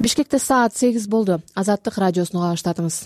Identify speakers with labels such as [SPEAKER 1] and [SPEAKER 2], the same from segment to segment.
[SPEAKER 1] Бишкекте саат 8 болду. Азаттык радиосуну кабаштадыңыз.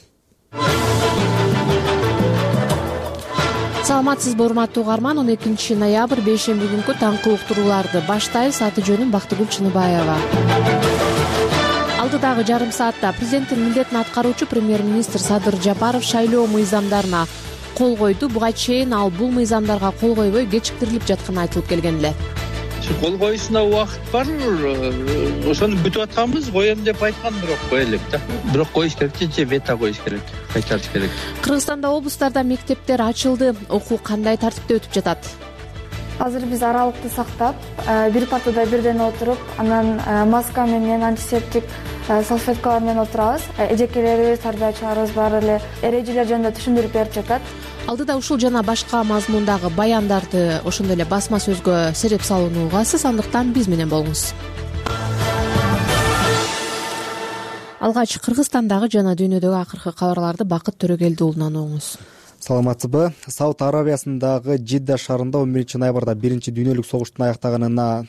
[SPEAKER 1] Саламатсызбы, урматтуу угарман. 12 ноябрь бейшемби күнкү таңкы уктурууларды баштайбыз. Аты жөнүм Бактыгүл Чыныбаева. Алдыдагы жарым саатта президенттин милдетин аткаруучу премьер-министр Садыр Жапаров шайлоо мыйзамдарына кол койду. Буга чейин ал бул мыйзамдарга кол койбой кечиктирилип жатканы айтылып келген эле.
[SPEAKER 2] Кол коюшуна убакыт бар, ошону күтүп атканбыз, коем деп айткан, бирок кое элек да. Бирок коюш керек же вето коюш керек, кайтарыш керек.
[SPEAKER 1] Кыргызстанда облустарда мектептер ачылды. Окуу кандай тартипте өтүп жатат?
[SPEAKER 3] Азыр биз аралыкты сактап, бир партада бирден отуруп, анан маска менен антисептик салфеткалар менен отурабыз. Эжекелерибиз, тардачыларыбыз баары эле эрежелер жөнүндө түшүндүрүп берип жатат.
[SPEAKER 1] Алдыда ушул жана башка мазмундагы баяндарды ошондой эле басма сөзгө сереп салууну угасыз, андыктан биз менен болуңуз. Алгач Кыргызстандагы жана дүйнөдөгү акыркы кабарларды Бакыт Төрөгелди уулунан угуңуз.
[SPEAKER 4] Саламатсызбы. Сауд Арабиясындагы Жидда шаарында 11 ноябрда биринчи дүйнөлүк согуштун аяктаганына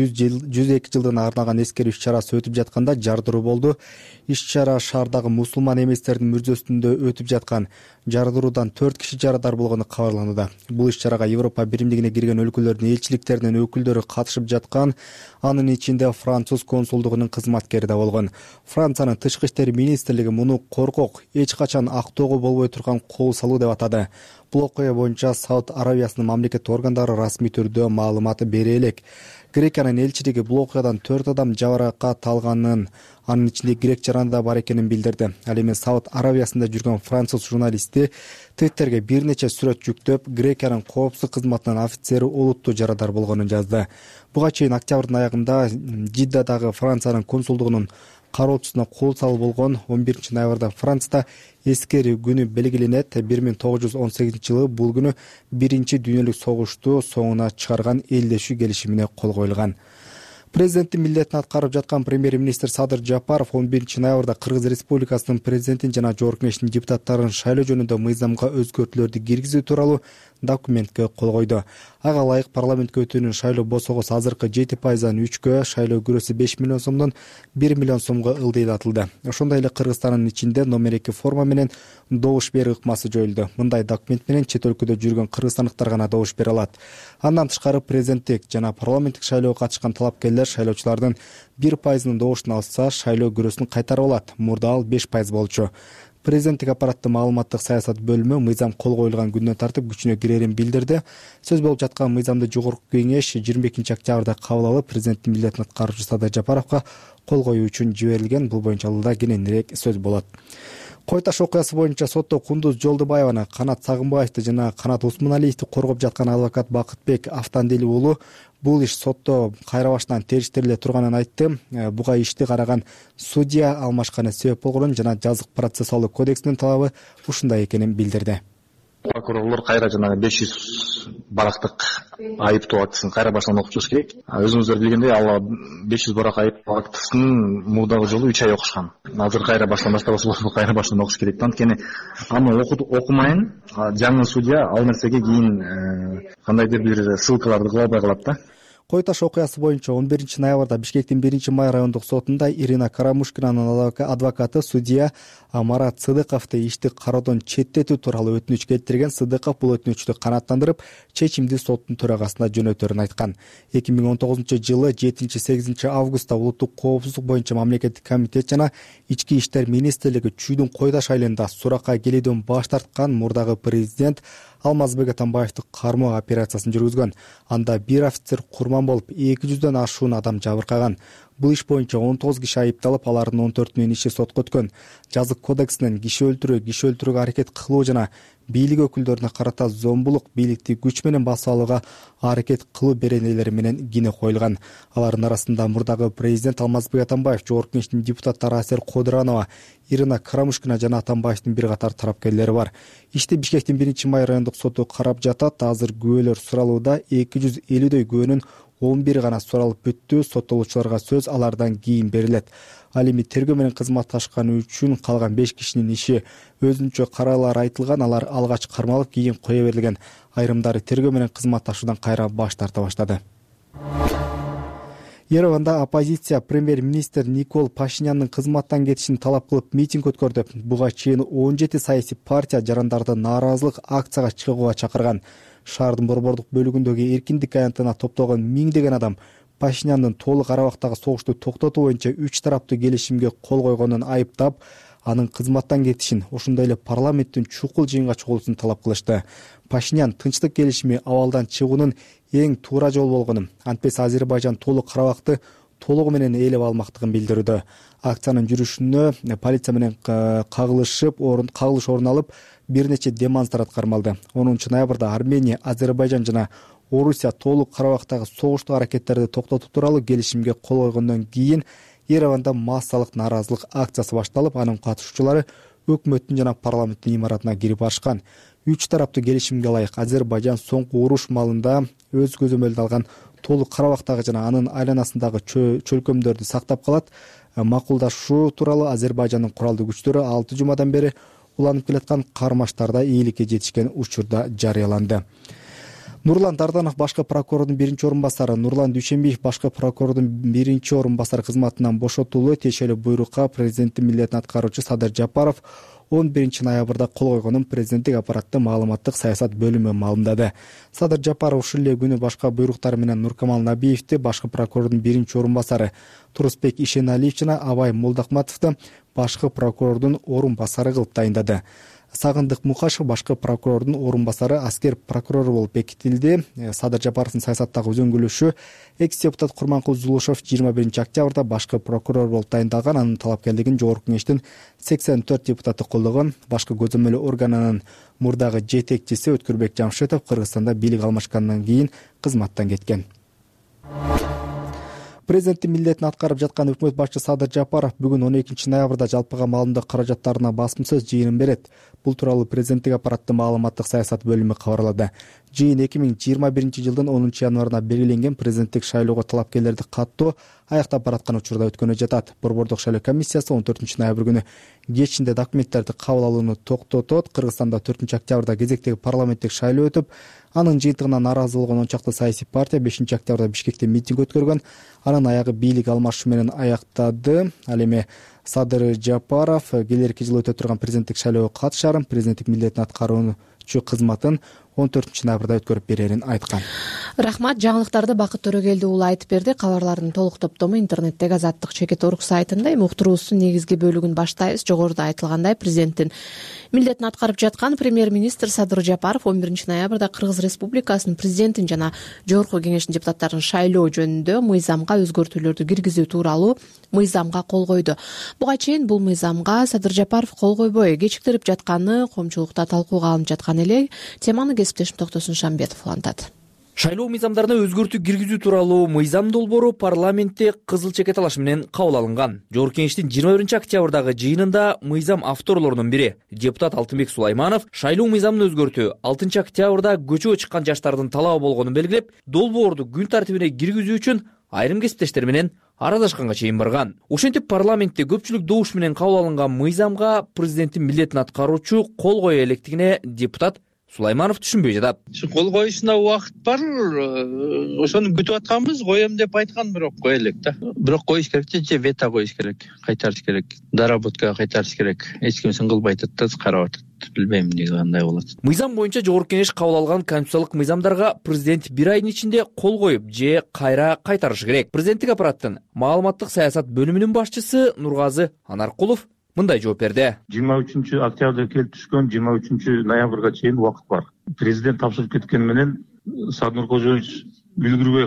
[SPEAKER 4] 102 жылдыгына арналган эскерүү иш-чарасы өтүп жатканда жардыруу болду. Иш-чара шаардагы мусулман эместердин мүрзөсүндө өтүп жаткан. Жардыруудан 4 киши жарадар болгону кабарланууда. Бул иш-чарага Европа биримдигине кирген өлкөлөрдүн элчиликтеринин өкүлдөрү катышып жаткан. Анын ичинде Француз консулдугунун кызматкери да болгон. Франциянын тышкы иштер министрлиги муну коркок, эч качан актоого болбой турган кол салуу деп атады. Бул окуя боюнча Сауд Арабиясынын мамлекеттик органдары расмий түрдө маалымат бере элек. Грекиянын элчилиги бул окуядан 4 адам жабыркат алганын, анын ичинде грек жараны да бар экенин билдирди. Ал эми Сауд Арабиясында жүргөн француз журналисти Твиттерге бир нече сүрөт жүктөп, Грекиянын коопсуздук кызматынын офицери олуттуу жарадар болгонун жазды. Буга чейин октябрдын аягында Жиддадагы Франциянын консулдугунун кароочусуна кол салуу болгон. 11 ноябрда Францияда эскерүү күнү белгиленет. 1918 жылы бул күнү биринчи дүйнөлүк согушту соңуна чыгарган элдешүү келишимине кол коюлган. Президенттин милдетин аткарып жаткан премьер-министр Садыр Жапаров 11 ноябрда Кыргыз Республикасынын президентин жана Жогорку Кеңештин депутаттарын шайлоо жөнүндө мыйзамга өзгөртүүлөрдү киргизүү тууралуу документке кол койду. Ага ылайык парламентке өтүүнүн шайлоо босогосу азыркы 7%дан 3-кө, шайлоо күрөсү 5 миллион сомдон 1 миллион сомго ылдыйлатылды. Ошондой эле Кыргызстандын ичинде номер 2 форма менен добуш берүү ыкмасы жоюлду. Мындай документ менен чет өлкөдө жүргөн кыргызстандыктар гана добуш бере алат. Андан тышкары президенттик жана парламенттик шайлоого катышкан талапкерлер шайлоочулардын 1%-ын добуштун алса, шайлоо күрөсүн кайтарып алат. Мурда ал 5% болчу. Президенттик аппараттын маалыматтык саясат бөлүмү мыйзам кол коюлган күндөн тартып күчүнө кирерин билдирди. Сөз болуп жаткан мыйзамды Жогорку Кеңеш 22 октябрда кабыл алып, президенттин милдетин аткаруучу Садыр Жапаровго кол коюу үчүн жиберилген. Бул боюнча алда кененирээк сөз болот. Кой Таш окуясы боюнча сотто Кундуз Жолдубаеваны, Канат Сагынбаевди жана Канат Усмоналиевди коргоп жаткан адвокат Бакытбек Автандели уулу бул иш сотто кайра башынан териштириле турганын айтты. Буга ишти караган судья алмашканы себеп болгонун жана жазык процессуалдык кодексинин талабы ушундай экенин билдирди.
[SPEAKER 5] Прокурорлор кайра жанагы 500 барактык айыптоо актысын кайра башынан окуп чыгыш керек. Өзүңүздөр билгендей, ал 500 барак айыптоо актысын мурдагы жолу 3 ай окушкан. Азыр кайра башынан баштабаса кайра башынан окуш керек. Анткени аны окумайын жаңы судья ал нерсеге кийин кандайдыр бир ссылкаларды кыла албай калат да.
[SPEAKER 4] Кой Таш окуясы боюнча 11 ноябрда Бишкектин 1-май райондук сотунда Ирина Карамушкинанын адвокаты судья Марат Сыдыковду ишти кароодон четтетүү тууралуу өтүнүч келтирген. Сыдыков бул өтүнүчтү канааттандырып, чечимди соттун төрагасына жөнөтөрүн айткан. 2019 жылы 7-8 августта улуттук коопсуздук боюнча мамлекеттик комитет жана ички иштер министрлиги Чүйдүн Кой Таш айылында суракка келүүдөн баш тарткан мурдагы президент Алмазбек Атамбаевди кармоо операциясын жүргүзгөн. Анда бир офицер курман болуп, 200дөн ашуун адам жабыркаган. Бул иш боюнча 19 киши айыпталып, алардын 14-үнүн иши сотко өткөн. Жазык кодексинен киши өлтүрүүгө аракет кылуу жана бийлик өкүлдөрүнө карата зомбулук, бийликти күч менен басып алууга аракет кылуу беренелери менен кине коюлган. Алардын арасында мурдагы президент Алмазбек Атамбаев, Жогорку Кеңештин депутаттары Асер Кодуранова, Ирина Карамушкина жана Атамбаевдин бир катар тарапкерлери бар. Ишти Бишкектин 1-май райондук соту карап жатат. Азыр күбөлөр суралууда. 250дөй күбөнүн 11 гана суралып бүттү. Соттолуучуларга сөз алардан кийин берилет. Ал эми тергөө менен кызматташканы үчүн калган 5 кишинин иши өзүнчө каралар айтылган. Алар алгач кармалып, кийин кое берилген. Айрымдары тергөө менен кызматташуудан кайра баш тарта баштады. Ереванда оппозиция премьер-министр Никол Пашинянын кызматтан кетишин талап кылып митинг өткөрдү. Буга чейин 17 саясий партия жарандарды нааразылык акцияга чыгууга чакырган. Шаардын борбордук бөлүгүндөгү эркиндик аянтына топтогон миңдеген адам Пашинянын толук арабактагы согушту токтотуу боюнча 3 тараптуу келишимге кол койгонун айыптап, анын кызматтан кетишин, ошондой эле парламенттин чукул жыйынга чыгуусун талап кылышты. Пашинян тынчтык келишими абалдан чыгуунун эң туура жол болгонун, антпес Азербайжан толук Карабакты толугу менен ээлеп алмактыгын билдирүүдө. Акциянын жүрүшүнө полиция менен кагылыш орун алып, бир нече демонстрант кармалды. 10 ноябрда Армения, Азербайжан жана Орусия толук Карабактагы согуштук аракеттерди токтотуу тууралуу келишимге кол койгондон кийин Ереванда массалык нааразылык акциясы башталып, анын катышуучулары өкмөттүн жана парламенттин имаратына кирип барышкан. 3 тараптуу келишимге ылайык Азербайжан соңку уруш малында өз көзөмөлүнө алган толук Карабактагы жана анын айланасындагы чөлкөмдөрдү сактап калат. Макулдашуу тууралуу Азербайжандын куралдуу күчтөрү 6 жумадан бери уланып келаткан кармаштарда ийгиликке жетишкен учурда жарыяланды. Нурлан Дарданов башкы прокурордун биринчи орун басары, Нурлан Дүйшенбиев башкы прокурордун биринчи орун басары кызматынан бошотулуу тиешелүү буйрукка президенттин милдетин аткаруучу Садыр Жапаров 11 ноябрда кол койгонун президенттик аппараттын маалыматтык саясат бөлүмү маалымдады. Садыр Жапаров ушул эле күнү башка буйруктар менен Нуркамал Набиевди башкы прокурордун биринчи орун басары, Турусбек Ишеналиев жана Абай Молдахматовду башкы прокурордун орун басары кылып дайындады. Сагындык Мухашев башкы прокурордун орун басары, аскер прокурору болуп бекитилди. Садыр Жапаровдун саясаттагы үзөңгүлөшү экс-депутат Курманкул Зулушев 21 октябрда башкы прокурор болуп дайындалган. Анын талапкерлигин Жогорку Кеңештин 84 депутаты колдогон. Башкы көзөмөлүү органынын мурдагы жетекчиси Өткүрбек Жамшитов Кыргызстанда бийлик алмашкандан кийин кызматтан кеткен. Президенттин милдетин аткарып жаткан өкмөт башчысы Садыр Жапаров бүгүн 12 ноябрда жалпыга маалымдоо каражаттарына басым сөз жыйынын берет. Бул тууралуу президенттик аппараттын маалыматтык саясат бөлүмү кабарлады. Жыйын 2021 жылдын 10 январында белгиленген президенттик шайлоого талапкерлерди каттоо аяктап бараткан учурда өткөнү жатат. Борбордук шайлоо комиссиясы 14 ноябрь күнү кечинде документтерди кабыл алууну токтотот. Кыргызстанда 4 октябрда кезектеги парламенттик шайлоо өтүп, анын жыйынтыгына нааразы болгон 10 чакты саясий партия 5 октябрда Бишкекте митинг өткөргөн. Анын аягы бийлик алмашуу менен аяктады. Ал эми Садыр Жапаров келерки жылы өтө турган президенттик шайлоого катышарын, президенттик милдетин аткаруучу кызматын 14 ноябрда өткөрүп берерин айткан.
[SPEAKER 1] Рахмат. Жаңылыктарды Бакыт Төрөгелди уулу айтып берди. Кабарлардын толук топтому интернеттеги Азаттык Чекит.орг сайтында. Уктуруубуздун негизги бөлүгүн баштайбыз. Жогоруда айтылгандай, президенттин милдетин аткарып жаткан премьер-министр Садыр Жапаров 11 ноябрда Кыргыз Республикасынын президентин жана Жогорку Кеңештин депутаттарын шайлоо жөнүндө мыйзамга өзгөртүүлөрдү киргизүү тууралуу мыйзамга кол койду. Буга чейин бул мыйзамга Садыр Жапаров кол койбой кечиктирип жатканы коомчулукта талкууга алынып жаткан эле. Теманы кесиптешим Токтосун Шамбетов улантат.
[SPEAKER 6] Шайлоо мыйзамдарына өзгөртүү киргизүү тууралуу мыйзам долбоору парламентте кызыл чекет алыш менен кабыл алынган. Жогорку Кеңештин 21 октябрдагы жыйынында мыйзам авторлорунун бири депутат Алтынбек Сулайманов шайлоо мыйзамын өзгөртүү 6 октябрда көчөгө чыккан жаштардын талабы болгонун белгилеп, долбоорду күн тартибине киргизүү үчүн айрым кесиптештер менен арадашканга чейин барган. Ошентип парламентте көпчүлүк добуш менен кабыл алынган мыйзамга президенттин милдетин аткаруучу кол кое электигине депутат Сулайманов түшүнбөй жатат.
[SPEAKER 2] Кол коюшуна убакыт бар, ошону күтүп атканбыз, коем деп айткан, бирок кое элек да. Бирок коюш керек же вето коюш керек, кайтарыш керек, доработкага кайтарыш керек. Эч ким кылбай атат, карап атат. Билбейм эмне кандай болот.
[SPEAKER 6] Мыйзам боюнча Жогорку Кеңеш кабыл алган конституциялык мыйзамдарга президент бир айдын ичинде кол коюп же кайра кайтарышы керек. Президенттик аппараттын маалыматтык саясат бөлүмүнүн башчысы Нургазы Анаркулов мындай жооп берди.
[SPEAKER 7] 23 октябрда келип түшкөн, 23 ноябрга чейин убакыт бар. Президент тапшырып кеткени менен Садыр Кожоевич үлгүрбөй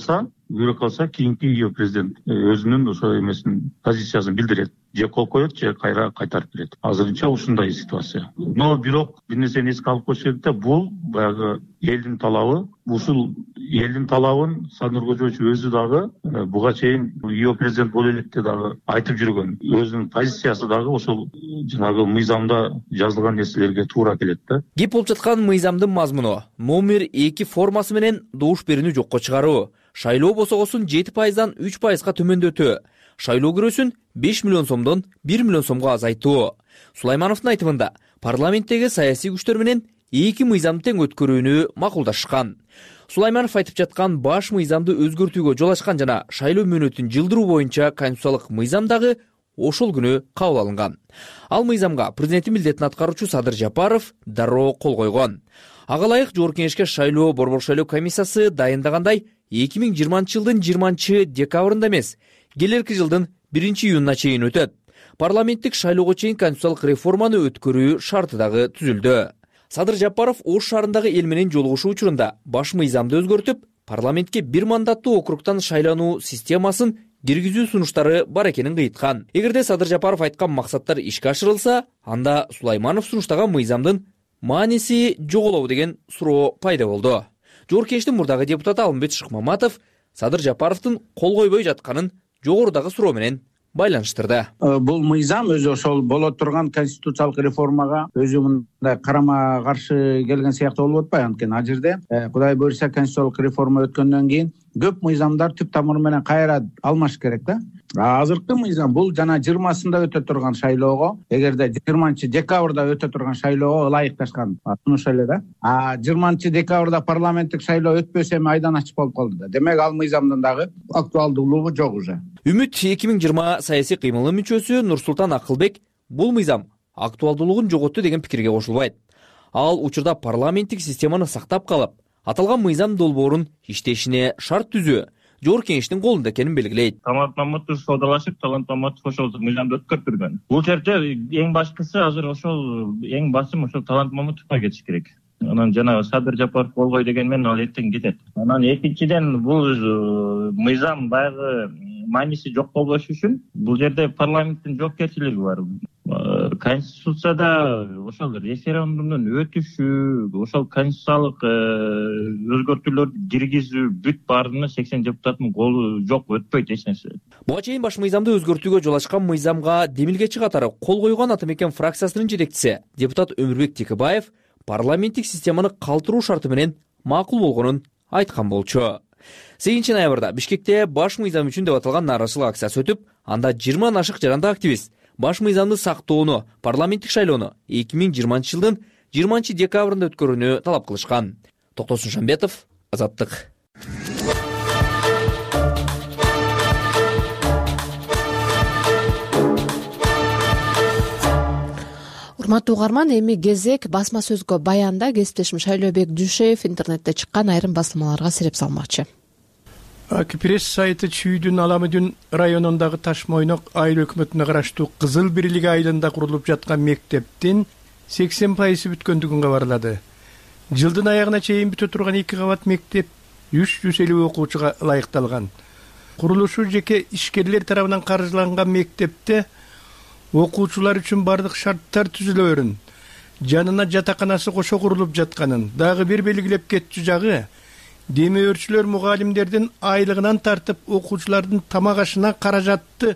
[SPEAKER 7] калса, кийинки үй президент өзүнүн ошо эмесин позициясын билдирет. Же кол коет, же кайра кайтарып берет. Азырынча ушундай ситуация. Но бирок бир нерсени эске алып коюш керек да, бул баягы элдин талабы. Ушул элдин талабын Садыр Кожоевич өзү дагы буга чейин үй президент боло электе дагы айтып жүргөн. Өзүнүн позициясы дагы ошол жанагы мыйзамда жазылган нерселерге туура келет да.
[SPEAKER 6] Кеп болуп жаткан мыйзамдын мазмуну номер 2 формасы менен добуш берүүнү жокко чыгаруу, шайлоо босогосун 7%дан 3%га төмөндөтүү, шайлоо кирөөсүн 5 миллион сомдон 1 миллион сомго азайтуу. Сулаймановдун айтымында парламенттеги саясий күчтөр менен эки мыйзамды тең өткөрүүнү макулдашкан. Сулайманов айтып жаткан баш мыйзамды өзгөртүүгө жол ачкан жана шайлоо мөөнөтүн жылдыруу боюнча конституциялык мыйзам дагы ошол күнү кабыл алынган. Ал мыйзамга президенттин милдетин аткаруучу Садыр Жапаров дароо кол койгон. Ага ылайык Жогорку Кеңешке шайлоо борбор шайлоо комиссиясы дайындагандай 2020-жылдын 20-декабрында эмес, келерки жылдын 1-июнуна чейин өтөт. Парламенттик шайлоого чейин конституциялык реформаны өткөрүү шарты дагы түзүлдү. Садыр Жапаров Ош шаарындагы эл менен жолугушуу учурунда баш мыйзамды өзгөртүп, парламентке бир мандаттуу округтан шайлануу системасын киргизүү сунуштары бар экенин кыйткан. Эгерде Садыр Жапаров айткан максаттар ишке ашырылса, анда Сулайманов сунуштаган мыйзамдын мааниси жоголобу деген суроо пайда болду. Жогорку Кеңештин мурдагы депутаты Алмамбет Шыкмаматов Садыр Жапаровдун кол койбой жатканын жогорудагы суроо менен байланыштырды.
[SPEAKER 8] Бул мыйзам өзү ошол боло турган конституциялык реформага өзү мындай карама каршы келген сыяктуу болуп атпайбы? Анткени ал жерде Кудай буйрса конституциялык реформа өткөндөн кийин көп мыйзамдар түп тамыры менен кайра алмаш керек да. Азыркы мыйзам бул жана 20-сында өтө турган шайлоого, эгерде 20-декабрда өтө турган шайлоого ылайыкташкан сунуш эле да. 20-декабрда парламенттик шайлоо өтпөсө эми айдан ачык болуп калды да. Демек ал мыйзамдын дагы актуалдуулугу жок уже.
[SPEAKER 6] Үмүт 2020 саясий кыймылынын мүчөсү Нурсултан Акылбек бул мыйзам актуалдуулугун жоготту деген пикирге кошулбайт. Ал учурда парламенттик системаны сактап калып, аталган мыйзам долбоорун иштешине шарт түзүү Жогорку Кеңештин колунда экенин белгилейт.
[SPEAKER 9] Талант Маматов соодалашып, Талант Маматов ошол мыйзамды өткөртүргөн. Бул жерде эң башкысы азыр ошол эң басым ошол Талант Маматовго кетиш керек. Анан жана Садыр Жапаров болгой деген менен ал эртең кетет. Анан экинчиден бул мыйзам баягы мааниси жок болбош үчүн бул жерде парламенттин жоопкерчилиги бар. Конституцияда ошол референдумдун өтүшү, ошол конституциялык өзгөртүүлөрдү киргизүү бүт баарына 80 депутаттын колу жок, өтпөйт эч нерсе.
[SPEAKER 6] Буга чейин баш мыйзамды өзгөртүүгө жол ачкан мыйзамга демилгечи катары кол койгон Ата Мекен фракциясынын жетекчиси депутат Өмүрбек Текебаев парламенттик системаны калтыруу шарты менен макул болгонун айткан болчу. 8-ноябрда Бишкекте баш мыйзам үчүн деп аталган нааразычылык акциясы өтүп, анда 20 ашык жаранды активист баш мыйзамды сактоону, парламенттик шайлоону 2020-жылдын 20-декабрында өткөрүүнү талап кылышкан. Токтосун Шамбетов, Азаттык.
[SPEAKER 1] Урматтуу угарман, эми кезек басма сөзгө баянда кесиптешим Шайлообек Дүйшеев интернетте чыккан айрым басылмаларга сереп салмакчы.
[SPEAKER 10] Акипресс сайты Чүйдүн Аламыдүн районундагы Ташмойнок айыл өкмөтүнө караштуу Кызыл Бирлиги айылында курулуп жаткан мектептин 80% бүткөндүгүн кабарлады. Жылдын аягына чейин бүтө турган 2 кабат мектеп 350 окуучуга ылайыкталган. Курулушу жеке ишкерлер тарабынан каржыланган мектепте окуучулар үчүн бардык шарттар түзүлөрүн, жанына жатаканасы кошо курулуп жатканын, дагы бир белгилеп кетчү жагы демөөрчүлөр мугалимдердин айлыгынан тартып окуучулардын тамак ашына каражатты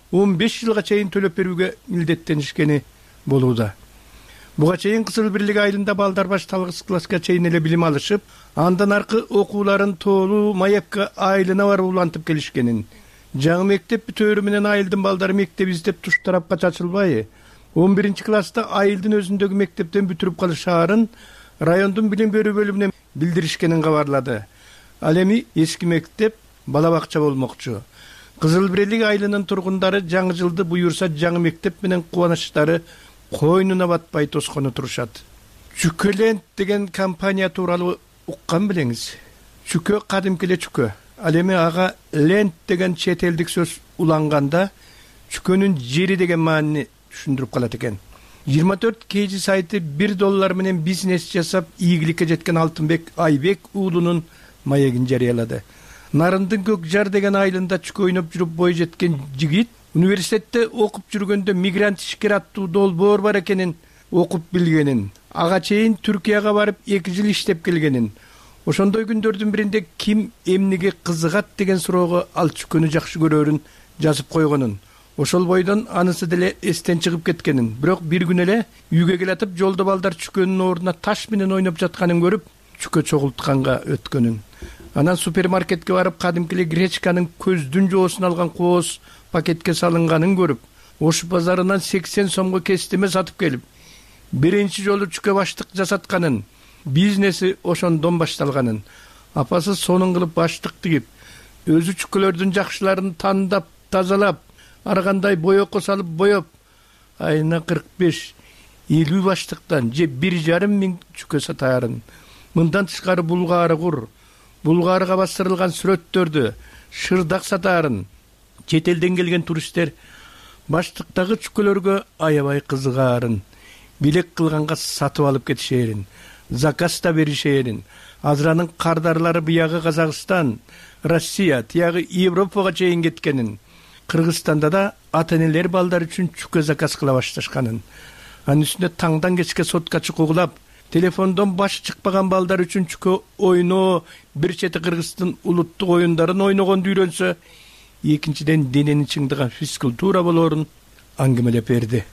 [SPEAKER 10] 15 жылга чейин төлөп берүүгө милдеттенишкени болууда. Буга чейин Кызыл Бирлиги айылында балдар башталгыс класска чейин эле билим алышып, андан аркы окууларын тоолуу маекка айылына барып улантып келишкенин, жаңы мектеп бүтөөрү менен айылдын балдары мектеп издеп туш тарапка чачылбай, 11-класста айылдын өзүндөгү мектептен бүтүрүп калышаарын райондун билим берүү бөлүмүнө билдиришкенин кабарлады. Ал эми эски мектеп бала бакча болмокчу. Кызыл Бирлиги айылынын тургундары жаңы жылды буюрса жаңы мектеп менен кубанычтары койнуна батпай тоскону турушат. Чүкөлент деген компания тууралуу уккан билеңиз. Чүкө кадимки эле чүкө. Ал эми ага лент деген чет элдик сөз уланганда чүкөнүн жери деген маанини түшүндүрүп калат экен. 24 KG сайты $1 менен бизнес жасап ийгиликке жеткен Алтынбек Айбек уулунун маегин жарыялады. Нарындын көк жар деген айылында чүкө ойноп жүрүп бой жеткен жигит университетте окуп жүргөндө мигрант ишкер аттуу долбоор бар экенин окуп билгенин, ага чейин Түркияга барып 2 жыл иштеп келгенин, ошондой күндөрдүн биринде ким эмнеге кызыгат деген суроого ал чүкөнү жакшы көрөрүн жазып койгонун, ошол бойдон анысы деле эстен чыгып кеткенин, бирок бир күн эле үйгө келатып жолдо балдар чүкөнүн ордуна таш менен ойноп жатканын көрүп чүкө чогултканга өткөнүн. Анан супермаркетке барып кадимки эле гречканын көздүн жоосун алган кооз пакетке салынганын көрүп, Ош базарынан 80 сомго кестеме сатып келип, биринчи жолу чүкө баштык жасатканын, бизнеси ошондон башталганын, апасы сонун кылып баштык тигип, өзү чүкөлөрдүн жакшыларын тандап, тазалап, ар кандай боекко салып боеп, айына 45-50 баштыктан же 1,5 миң чүкө сатаарын. Мындан тышкары булгаары кур, булгаарга бастырылган сүрөттөрдү, шырдак сатаарын. Чет элден келген туристтер баштыктагы чүкөлөргө аябай кызыгаарын. Билек кылганга сатып алып кетишээрин, заказ да беришээрин. Азыранын кардарлары биягы Казакстан, Россия, тиягы Европага чейин кеткенин. Кыргызстанда да ата-энелер балдар үчүн чүкө заказ кыла башташканын. Анын үстүнө таңдан кечке сотка чукугулап, телефондон башы чыкпаган балдар үчүн чүкө ойноо, бир чети Кыргыздын улуттук оюндарын ойногонду үйрөнсө, экинчиден денени чыңдаган физкультура болоорун аңгемелеп берди.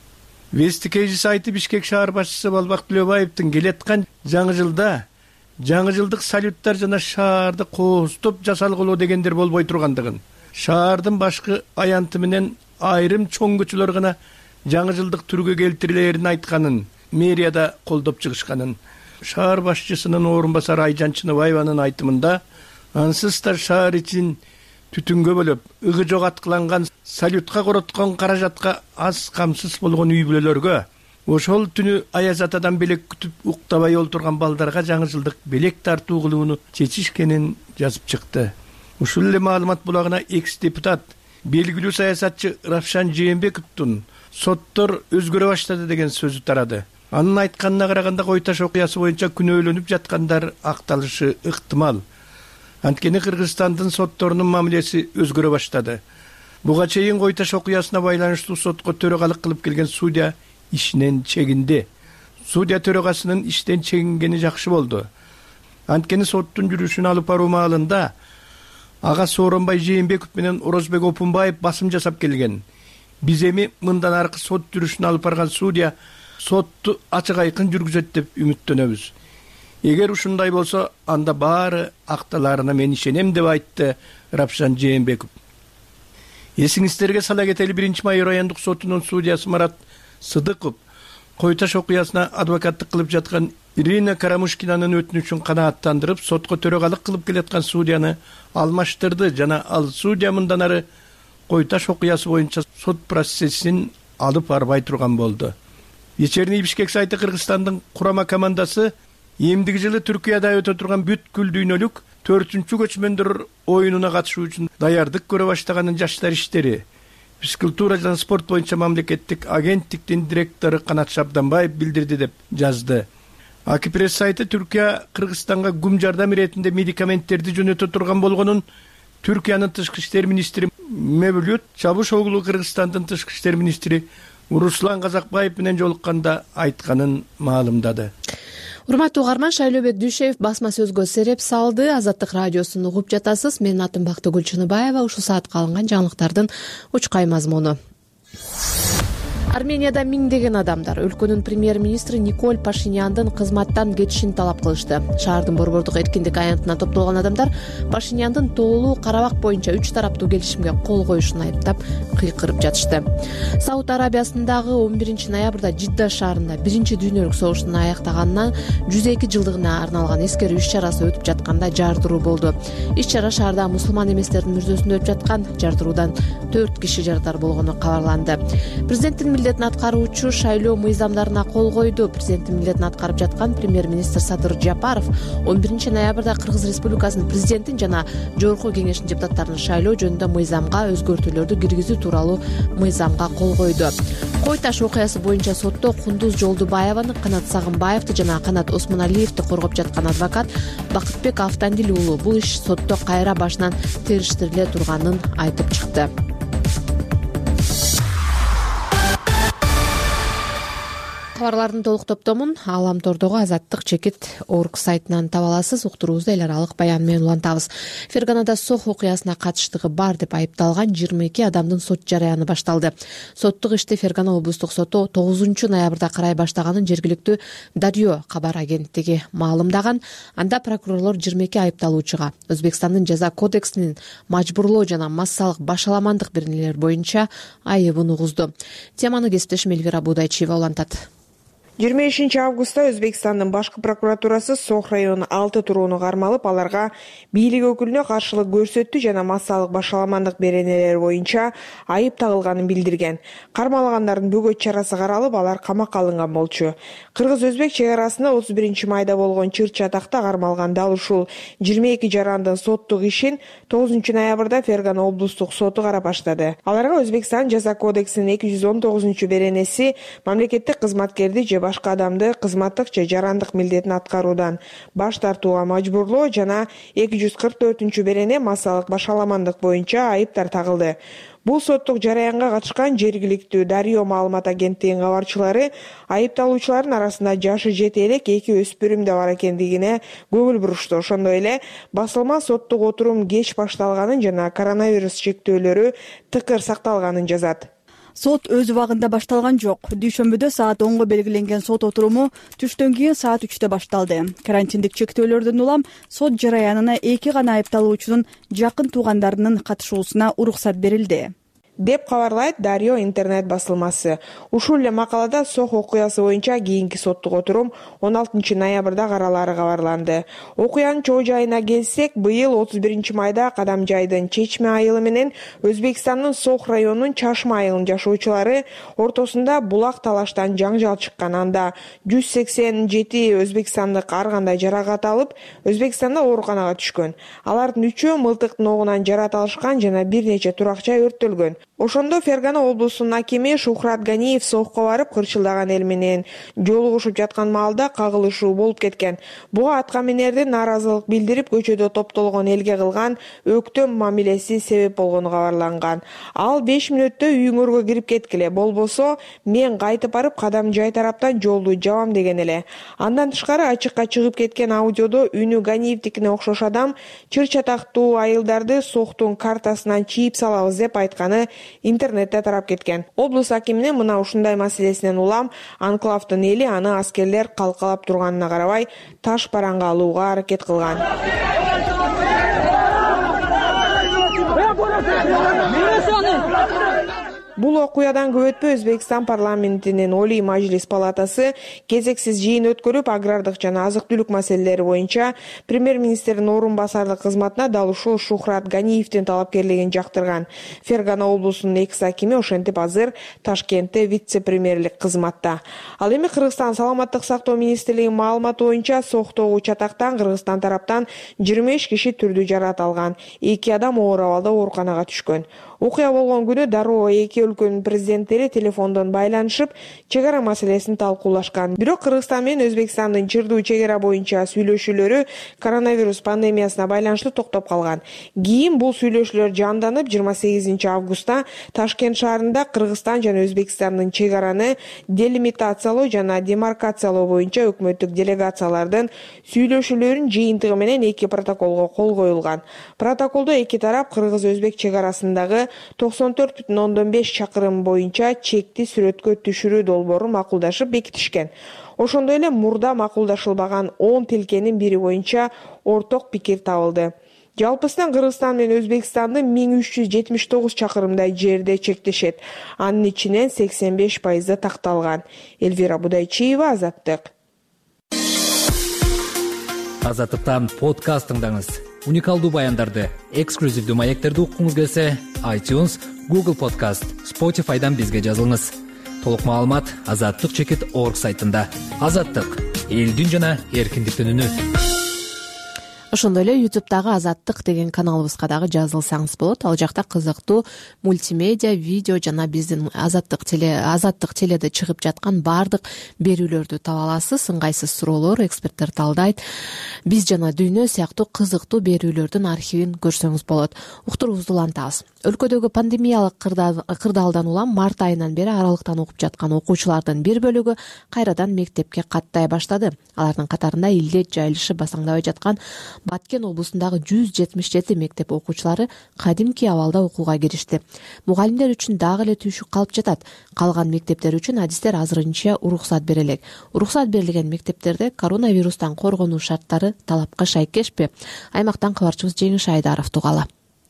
[SPEAKER 10] Вести сайты Бишкек шаар башчысы Балбак Төлөбаевдин келаткан жаңы жылда жаңы жылдык салюттар жана шаарды кооздоп жасалгылоо дегендер болбой тургандыгын, шаардын башкы аянты менен айрым чоң көчөлөр гана жаңы жылдык түргө келтирилерин айтканын, мэрияда колдоп чыгышканын. Шаар башчысынын орун басары Айжан Чыныбаеванын айтымында, ансыз да шаар ичин түтүнгө бөлөп, ыгы жок аткыланган салютка короткон каражатка аз камсыз болгон үй бүлөлөргө, ошол түнү аяз атадан белек күтүп уктабай олтурган балдарга жаңы жылдык белек тартуу кылууну чечишкенин жазып чыкты. Ушул эле маалымат булагына экс-депутат, белгилүү саясатчы Равшан Жээнбековдун соттор өзгөрө баштады деген сөзү тарады. Анын айтканына караганда Кой Таш окуясы боюнча күнөөлөнүп жаткандар акталышы ыктымал. Анткени Кыргызстандын сотторунун мамилеси өзгөрө баштады. Буга чейин Кой Таш окуясына байланыштуу сотко төрагалык кылып келген судья ишинен чегинди. Судья төрагасынын иштен чегингени жакшы болду. Анткени соттун жүрүшүн алып баруу маалында ага Сооронбай Жээнбеков менен Орозбек Опунбаев басым жасап келген. Биз эми мындан аркы сот жүрүшүн алып барган судья сотту ачык айкын жүргүзөт деп үмүттөнөбүз. Эгер ушундай болсо, анда баары акталарына мен ишенем деп айтты Равшан Жээнбеков. Эсиңиздерге сала кетели, 1-Май райондук сотунун судьясы Марат Сыдыков Кой Таш окуясына адвокаттык кылып жаткан Ирина Карамушкинанын өтүнүчүн канааттандырып, сотко төрагалык кылып келаткан судьяны алмаштырды жана ал судья мындан ары Кой Таш окуясы боюнча сот процессин алып барбай турган болду. Вечерний Бишкек сайты Кыргызстандын курама командасы эмдиги жылы Түркияда өтө турган бүткүл дүйнөлүк 4-чү көчмөндөр оюнуна катышуу үчүн даярдык көрө баштаганын жаштар иштери физкультура жана спорт боюнча мамлекеттик агенттиктин директору Канат Шабданбаев билдирди деп жазды. Акипресс сайты Түркия Кыргызстанга гум жардам иретинде медикаменттерди жөнөтө турган болгонун Түркиянын тышкы иштер министри Мевлют Чабушоглу Кыргызстандын тышкы иштер министри Руслан Казакбаев менен жолукканда айтканын маалымдады.
[SPEAKER 1] Урматтуу угарман, Шайлообек Дүйшеев басма сөзгө сереп салды. Азаттык радиосун угуп жатасыз. Менин атым Бактыгүл Чыныбаева. Ушул саатка алынган жаңылыктардын учкай мазмуну. Арменияда миңдеген адамдар өлкөнүн премьер-министри Николь Пашиняндын кызматтан кетишин талап кылышты. Шаардын борбордук эркиндик аянтына топтолгон адамдар Пашиняндын тоолуу Карабак боюнча 3 тараптуу келишимге кол коюшун айыптап кыйкырып жатышты. Сауд Арабиясындагы 11 ноябрда Жидда шаарында 1-дүйнөлүк согуштун аяктаганына 102 жылдыгына арналган эскерүү иш-чарасы өтүп жатканда жардыруу болду. Иш-чара шаарда мусулман эместердин мүрзөсүндө өтүп жаткан жардыруудан 4 киши жардыр болгону кабарланды. Президенттин милдетин аткаруучу шайлоо мыйзамдарына кол койду. Президенттин милдетин аткарып жаткан премьер-министр Садыр Жапаров 11 ноябрда Кыргыз Республикасынын президентин жана жогорку кеңештин депутаттарын шайлоо жөнүндө мыйзамга өзгөртүүлөрдү киргизүү тууралуу мыйзамга кол койду. Кой Таш окуясы боюнча сотто Кундуз Жолдубаеваны, Канат Сагынбаевди жана Канат Осмоналиевди коргоп жаткан адвокат Бакытбек Автандил уулу бул иш сотто кайра башынан териштириле турганын айтып чыкты. Кабарлардын толук топтомун Аламтордогу Азаттык чекит орг сайтынан таба аласыз. Уктуруубузду эл аралык баян менен улантабыз. Ферганада сох окуясына катыштыгы бар деп айыпталган 22 адамдын сот жараяны башталды. Соттук ишти Фергана облустук соту 9 ноябрда карай баштаганын жергиликтүү Дарьё кабар агенттиги маалымдаган. Анда прокурорлор 22 айыпталуучуга Өзбекстандын жаза кодексинин мажбурлоо жана массалык башаламандык беренелер боюнча айыбын угузду. Теманы кесиптешим Эльвира Будайчиева улантат.
[SPEAKER 11] 25 Өзбекстандын башкы прокуратурасы Сох районунун 6 турууну кармалып, аларга бийлик өкүлүнө каршылык көрсөттү жана массалык башаламандык беренелер боюнча айып тагылганын билдирген. Кармалгандардын бөгөт чарасы каралып, алар камакка алынган болчу. Кыргыз-Өзбек чек арасында 31 майда болгон чыр-чатакта кармалган дал ушул 22 жарандын соттук ишин 9 ноябрда Фергана облустук соту карап баштады. Аларга Өзбекстан жаза кодексинин 219 беренеси мамлекеттик кызматкерди же башка адамды кызматтык же жарандык милдетин аткаруудан баш тартууга мажбурлоо жана 244 берене массалык башаламандык боюнча айыптар тагылды. Бул соттук жараянга катышкан жергиликтүү Дарио маалымат агенттигинин кабарчылары айыпталуучулардын арасында жашы жете элек 2 өспүрүм да бар экендигине көңүл бурушту. Ошондой эле басылма соттук отурум кеч башталганын жана коронавирус чектөөлөрү тыкыр сакталганын жазат.
[SPEAKER 12] Сот өз убагында башталган жок. Дүйшөмбүдө саат 10го белгиленген сот отуруму түштөн кийин саат 3тө башталды. Карантиндик чектөөлөрдөн улам сот жараянына 2 гана айыпталуучунун жакын туугандарынын катышуусуна уруксат берилди,
[SPEAKER 11] деп кабарлайт Дарио интернет басылмасы. Ушул эле макалада Сох окуясы боюнча кийинки соттук отурум 16 ноябрда каралары кабарланды. Окуянын чоо жайына келсек, быйыл 31 майда Кадам жайдын Чечме айылы менен Өзбекстандын Сох районунун Чашма айылынын жашоочулары ортосунда булак талаштан жаңжал чыккан. Анда 187 өзбекстандык ар кандай жаракат алып, Өзбекстанда ооруканага түшкөн. Алардын 3-өө мылтыктын огунан жарат алышкан жана бир нече турак жай өрттөлгөн. Ошондо Фергана облусунун акими Шухрат Ганиев Сохко барып, кырчылдаган эл менен жолугушуп жаткан маалда кагылышуу болуп кеткен. Буга атка минердин нааразылык билдирип көчөдө топтолгон элге кылган өктөм мамилеси себеп болгону кабарланган. Ал 5 мүнөттө үйүңөргө кирип кеткиле, болбосо мен кайтып барып Кадам жай тараптан жолду жабам деген эле. Андан тышкары ачыкка чыгып кеткен аудиодо үнү Ганиевдикине окшош адам чыр-чатактуу айылдарды Сохтун картасынан чийип салабыз деп айтканы интернетте тарап кеткен. Облус акиминин мына ушундай маселесинен улам анклавдын эли аны аскерлер калкалап турганына карабай таш бараңга алууга аракет кылган. Бул окуядан көп өтпөй Өзбекстан парламентинин Олий Мажлис палатасы кезексиз жыйын өткөрүп, агрардык жана азык-түлүк маселелери боюнча премьер-министрдин орун басарлык кызматына дал ушул Шухрат Ганиевдин талапкерлигин жактырган. Фергана облусунун экс-акими ошентип азыр Ташкентте вице-премьерлик кызматта. Ал эми Кыргызстан саламаттык сактоо министрлигинин маалыматы боюнча Сохтогу чатактан Кыргызстан тараптан 23 киши түрдүү жарат алган. 2 адам оор абалда ооруканага түшкөн. Окуя болгон күнү дароо эки өлкөнүн президенттери телефондон байланышып, чек ара маселесин талкуулашкан. Бирок Кыргызстан менен Өзбекстандын чырдуу чек ара боюнча сүйлөшүүлөрү коронавирус пандемиясына байланыштуу токтоп калган. Кийин бул сүйлөшүүлөр жанданып, 28 августта Ташкент шаарында Кыргызстан жана Өзбекстандын чек араны делимитациялоо жана демаркациялоо боюнча өкмөттүк делегациялардын сүйлөшүүлөрүнүн жыйынтыгы менен 2 протоколго кол коюлган. Протоколдо эки тарап Кыргыз-Өзбек чек арасындагы 94,5 чакырым боюнча чекти сүрөткө түшүрүү долбоорун макулдашып бекитишкен. Ошондой эле мурда макулдашылбаган 10 тилкенин бири боюнча орток пикир табылды. Жалпысынан Кыргызстан менен Өзбекстанды 1379 чакырымдай жерде чектешет. Анын ичинен 85% такталган. Эльвира Будайчиева, Азаттык.
[SPEAKER 6] Азаттыктан подкаст тыңдаңыз. Уникалдуу баяндарды, эксклюзивдүү маектерди уккуңуз келсе, iTunes, Google Podcast, Spotify'дан бизге жазылыңыз. Толук маалымат azattyk.org сайтында. Азаттык — элдин жана эркиндиктин үнү.
[SPEAKER 1] Ошондой эле YouTube'дагы Азаттык деген каналыбызга дагы жазылсаңыз болот. Ал жакта кызыктуу мультимедиа, видео жана биздин Азаттык теледе чыгып жаткан бардык берүүлөрдү таба аласыз. Ыңгайсыз суроолор, эксперттер талдайт. Биз жана дүйнө сыяктуу кызыктуу берүүлөрдүн архивин көрсөңүз болот. Уктуруубузду улантабыз. Өлкөдөгү пандемиялык кырдаалдан улам март айынан бери аралыктан окуп жаткан окуучулардын бир бөлүгү кайрадан мектепке каттай баштады. Алардын катарында элде жайылышып басаңдабай жаткан Баткен облусундагы 177 мектеп окуучулары кадимки абалда окууга киришти. Мугалимдер үчүн дагы эле түйшүк калып жатат. Калган мектептер үчүн адистер азырынча уруксат берилет. Уруксат берилген мектептерде коронавирустан коргонуу шарттары талапка шайкешпи? Аймактан кабарчыбыз Жеңиш Айдаров тугала.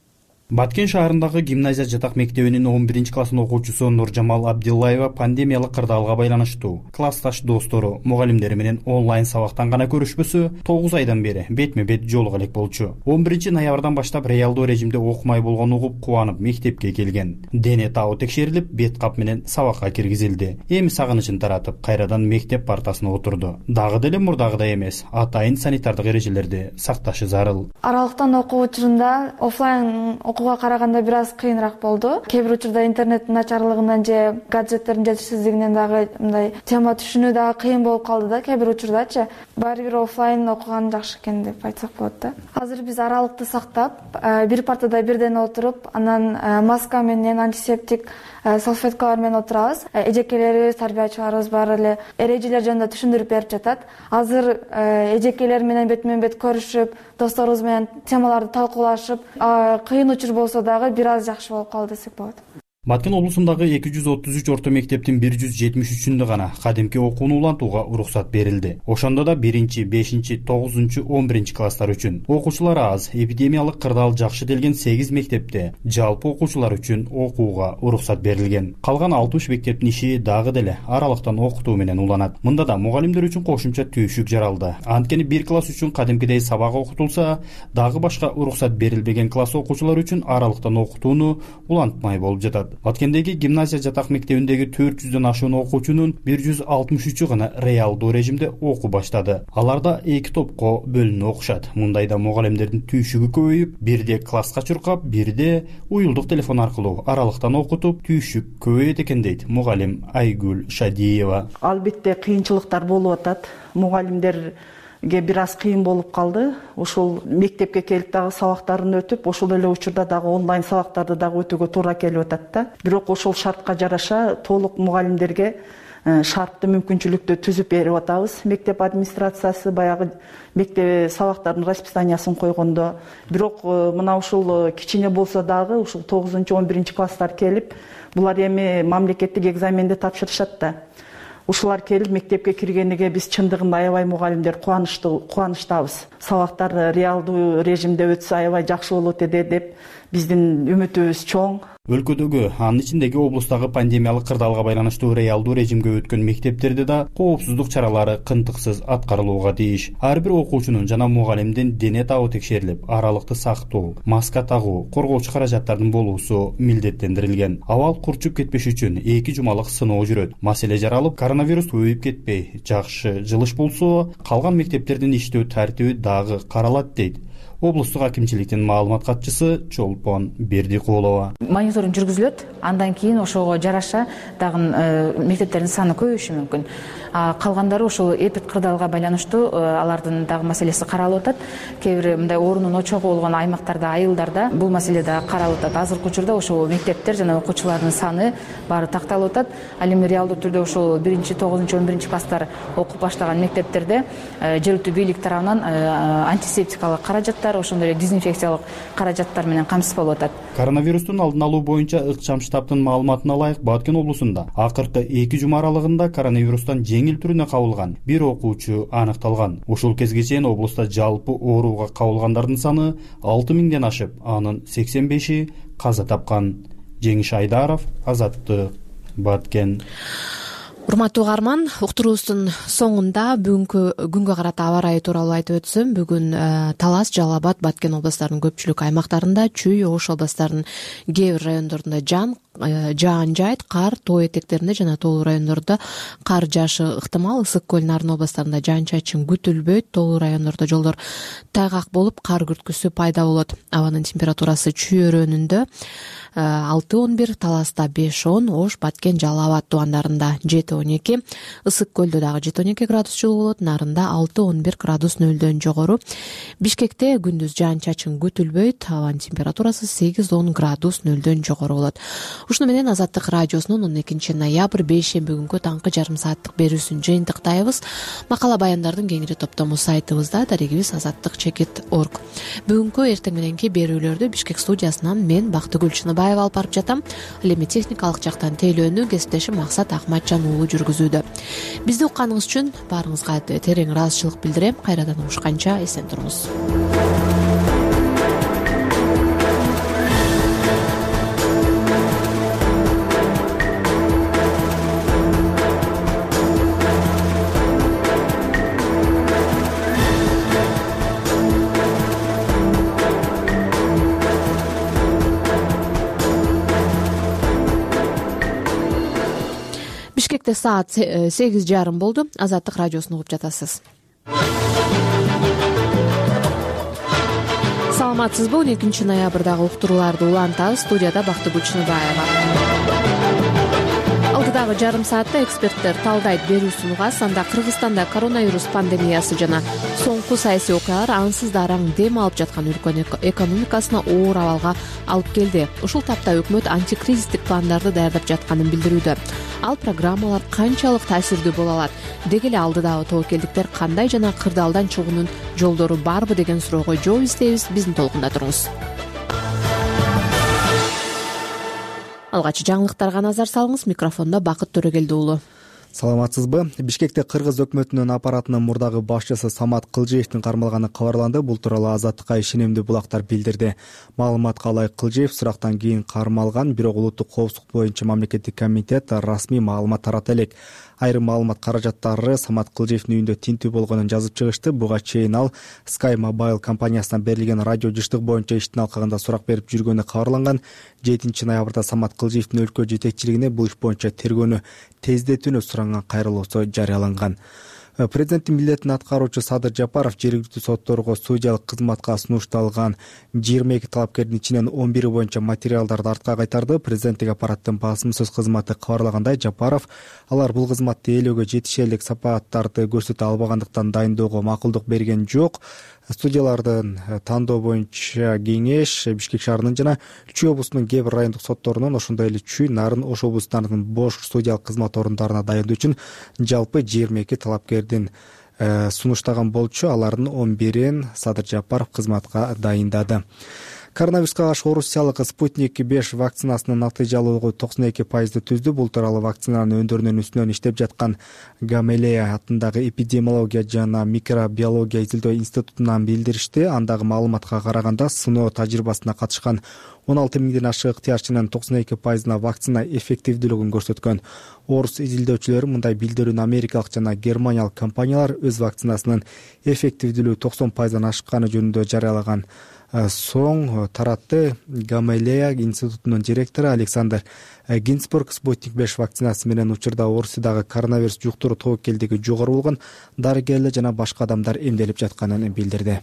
[SPEAKER 13] Баткен шаарындагы гимназия жатак мектебинин 11-классын окуучусу Нуржамал Абдиллаева пандемиялык кырдаалга байланыштуу классташ достору, мугалимдери менен онлайн сабактан гана көрүшпөсө 9 айдан бери бетме бет жолуга элек болчу. 11-ноябрдан баштап реалдуу режимде окумай болгонун угуп кубанып мектепке келген. Дене табы текшерилип, бет кап менен сабакка киргизилди. Эми сагынычын таратып, кайрадан мектеп партасына отурду. Дагы деле мурдагыдай эмес, атайын санитардык эрежелерди сакташы зарыл.
[SPEAKER 3] Аралыктан окуу учурунда офлайн окууга караганда бир аз кыйыныраак болду. Кээ бир учурда интернеттин начарлыгынан же гаджеттердин жетишсиздигинен дагы мындай тема түшүнүү дагы кыйын болуп калды да. Кээ бир учурдачы баары бир офлайн окуган жакшы экен деп айтсак болот да. Азыр биз аралыкты сактап, бир партада бирден отуруп, анан маска менен антисептик салфеткалар менен отурабыз. Эжекелерибиз, тарбиячыларыбыз баары эле эрежелер жөнүндө түшүндүрүп берип жатат. Азыр эжекелер менен бетме бет көрүшүп, досторубуз менен темаларды талкуулашып, кыйын учур болсо дагы бир аз жакшы болуп калды десек болот.
[SPEAKER 13] Баткен облусундагы 233 орто мектептин 173-үндө гана кадимки окууну улантууга уруксат берилди. Ошондо да 1-5, 9, 11 класстар үчүн окуучулар аз, эпидемиялык кырдаал жакшы делген 8 мектепте жалпы окуучулар үчүн окууга уруксат берилген. Калган 60 мектептин иши дагы деле аралыктан окутуу менен уланат. Мында да мугалимдер үчүн кошумча түйшүк жаралды. Анткени бир класс үчүн кадимкидей сабак окутулса, дагы башка уруксат берилбеген класс окуучулар үчүн аралыктан окутууну улантмай болуп жатат. Баткендеги гимназия жатак мектебиндеги 400дөн ашуун окуучунун 163-ü гана реалдуу режимде окуу баштады. Аларда 2 топко бөлүнүп окушат. Мындайда мугалимдердин түйшүгү көбөйүп, бирде класска чуркап, бирде уюлдук телефон аркылуу аралыктан окутуп, түйшүк көбөйөт экен дейт мугалим Айгүл Шадиева.
[SPEAKER 14] Албетте кыйынчылыктар болуп атат. Мугалимдер бир аз кыйын болуп калды. Ошол мектепке келип дагы сабактарын өтүп, ошол эле учурда дагы онлайн сабактарды дагы өтүүгө туура келип атат да. Бирок ошол шартка жараша толук мугалимдерге шарттуу мүмкүнчүлүктү түзүп берип атабыз. Мектеп администрациясы баягы мектеп сабактардын расписаниясын койгондо, бирок мына ушул кичине болсо дагы ушул 9-11 класстар келип, булар эми мамлекеттик экзаменди тапшырышат да. Ушулар келип мектепке киргениге биз чындыгында аябай мугалимдер кубанычтабыз. Сабактар реалдуу режимде өтсө аябай жакшы болот эди деп биздин үмүтүбүз чоң.
[SPEAKER 13] Өлкөдөгү, анын ичиндеги облустагы пандемиялык кырдаалга байланыштуу реалдуу режимге өткөн мектептерде да коопсуздук чаралары кынтыксыз аткарылууга тийиш. Ар бир окуучунун жана мугалимдин дене табы текшерилип, аралыкты сактоо, маска тагуу, коргоочу каражаттардын болуусу милдеттендирилген. Абал курчуп кетпеш үчүн 2 жумалык сыноо жүрөт. Маселе жаралып, коронавирус көбөйүп кетпей, жакшы жылыш болсо, калган мектептердин иштөө тартиби дагы каралат дейт облустук акимчиликтин маалымат катчысы Чолпон Бердикулова.
[SPEAKER 15] Мониторинг жүргүзүлөт, андан кийин ошого жараша дагы мектептердин саны көбөйүшү мүмкүн. Калгандары ошол эпид кырдаалга байланыштуу алардын дагы маселеси каралып атат. Кээ бир мындай оорунун очогу болгон аймактарда, айылдарда бул маселе дагы каралып атат. Азыркы учурда ошол мектептер жана окуучулардын саны баары такталып атат. Ал эми реалдуу түрдө ошол 1, 9, 11 класстар окуп баштаган мектептерде жергиликтүү бийлик тарабынан антисептикалык каражаттар, ошондой эле дезинфекциялык каражаттар менен камсыз болуп атат.
[SPEAKER 13] Коронавирустун алдын алуу боюнча ыкчам штабтын маалыматына ылайык Баткен облусунда акыркы 2 жума аралыгында коронавирустан жеңил түрүнө кабылган 1 окуучу аныкталган. Ушул кезге чейин облуста жалпы ооруга кабылгандардын саны 6000ден ашып, анын 85и каза тапкан. Жеңиш Айдаров, Азаттык, Баткен.
[SPEAKER 1] Урматтуу угарман, уктуруубуздун соңунда бүгүнкү күнгө карата аба ырайы тууралуу айтып өтсөм, бүгүн Талас, Жалал Абад, Баткен областарынын көпчүлүк аймактарында, Чүй, Ош областарынын кээ бир райондорунда жаан жайт, кар, тоо этектеринде жана тоолуу райондордо кар жаашы ыктымал. Ысык көл, Нарын областарында жаан-чачын күтүлбөйт. Тоолуу райондордо жолдор тайгак болуп, кар күрткүсү пайда болот. Абанын температурасы Чүй өрөөнүндө 6-11, Таласта 5-10, Ош, Баткен, Жалал Абад тубандарында 7-12, Ысык көлдө дагы 7-12 градус жылуу болот, Нарында 6-11 градус нөлдөн жогору. Бишкекте күндүз жаан-чачын күтүлбөйт, абанын температурасы 8-10 градус нөлдөн жогору болот. Ушуну менен Азаттык радиосунун 12 ноябрь бейшемби күнгү таңкы жарым сааттык берүүсүн жыйынтыктайбыз. Макала баяндардын кеңири топтому сайтыбызда, дарегибиз azattik.org. Бүгүнкү эртең мененки берүүлөрдү Бишкек студиясынан мен Бактыгүл Чыныбаева алып барып жатам. Ал эми техникалык жактан тейлөөнү кесиптешим Максат Акматжан уулу жүргүзүүдө. Бизди укканыңыз үчүн баарыңызга терең ыраазычылык билдирем. Кайрадан угушканча эсен туруңуз. Бишкекте саат 8:30 болду. Азаттык радиосун угуп жатасыз. Саламатсызбы? 12 ноябрдагы уктурууларды улантабыз. Студияда Бактыгүл Чыныбаева. Алдыдагы жарым саатта эксперттер талдайт берүүсүн угабыз. Анда Кыргызстанда коронавирус пандемиясы жана соңку саясий окуялар ансыз да араң дем алып жаткан өлкөнүн экономикасына оор абалга алып келди. Ушул тапта өкмөт антикризистик пландарды даярдап жатканын билдирүүдө. Ал программалар канчалык таасирдүү боло алат? Деги эле алдыдагы тобокелдиктер кандай жана кырдаалдан чыгуунун жолдору барбы деген суроого жооп издейбиз. Биздин толкунда туруңуз. Алгачы жаңылыктарга назар салыңыз. Микрофондо Бакыт Төрөгелди уулу.
[SPEAKER 4] Саламатсызбы? Бишкекте Кыргыз өкмөтүнүн аппаратынын мурдагы башчысы Самат Кылжеевдин кармалганы кабарланды. Бул тууралуу Азаттыкка ишенимдүү булактар билдирди. Маалыматка ылайык Кылжеев сурактан кийин кармалган, бирок улуттук коопсуздук боюнча мамлекеттик комитет расмий маалымат тарата элек. Айрым маалымат каражаттары Самат Кылжеевдин үйүндө тинтүү болгонун жазып чыгышты. Буга чейин ал Sky Mobile компаниясынан берилген радио жыштык боюнча иштин алкагында сурак берип жүргөнү кабарланган. 7 ноябрда Самат Кылжеевдин өлкө жетекчилигине бул иш боюнча тергөөнү тездетүүнү суранган кайрылуусу жарыяланган. Президенттин милдетин аткаруучу Садыр Жапаров жергиликтүү сотторго судьялык кызматка сунушталган 22 талапкердин ичинен 11 боюнча материалдарды артка кайтарды. Президенттик аппараттын басым сөз кызматы кабарлагандай, Жапаров алар бул кызматты ээлөөгө жетишерлик сапааттарды көрсөтө албагандыктан дайындоого макулдук берген жок. Судьялардын тандоо боюнча кеңеш Бишкек шаарынын жана Чүй облусунун кээ бир райондук сотторунун, ошондой эле Чүй, Нарын, Ош облустарынын бош судьялык кызмат орундарына дайындоо үчүн жалпы 22 талапкердин сунуштаган болчу. Алардын 11-ин Садыр Жапаров кызматка дайындады. Коронавируска каршы Орусиялык Спутник 5 вакцинасынын натыйжалуулугу 92% түздү. Бул тууралуу вакцинанын өндөрүнүн үстүнөн иштеп жаткан Гамелея атындагы эпидемиология жана микробиология изилдөө институтунан билдиришти. Андагы маалыматка караганда, сыноо тажрыйбасына катышкан 16 миңден ашык ыктыярчынын 92%-на вакцина эффективдүүлүгүн көрсөткөн. Орус изилдөөчүлөрү мындай билдирүүнү америкалык жана германиялык компаниялар өз вакцинасынын эффективдүүлүгү 90%-дан ашканы жөнүндө жарыялаган соң таратты. Гамелея институтунун директору Александр Гинцбург Спутник 5 вакцинасы менен учурда Орусиядагы коронавирус жуктуруу тобокелдиги жогору болгон дарыгерлер жана башка адамдар эмделип жатканын билдирди.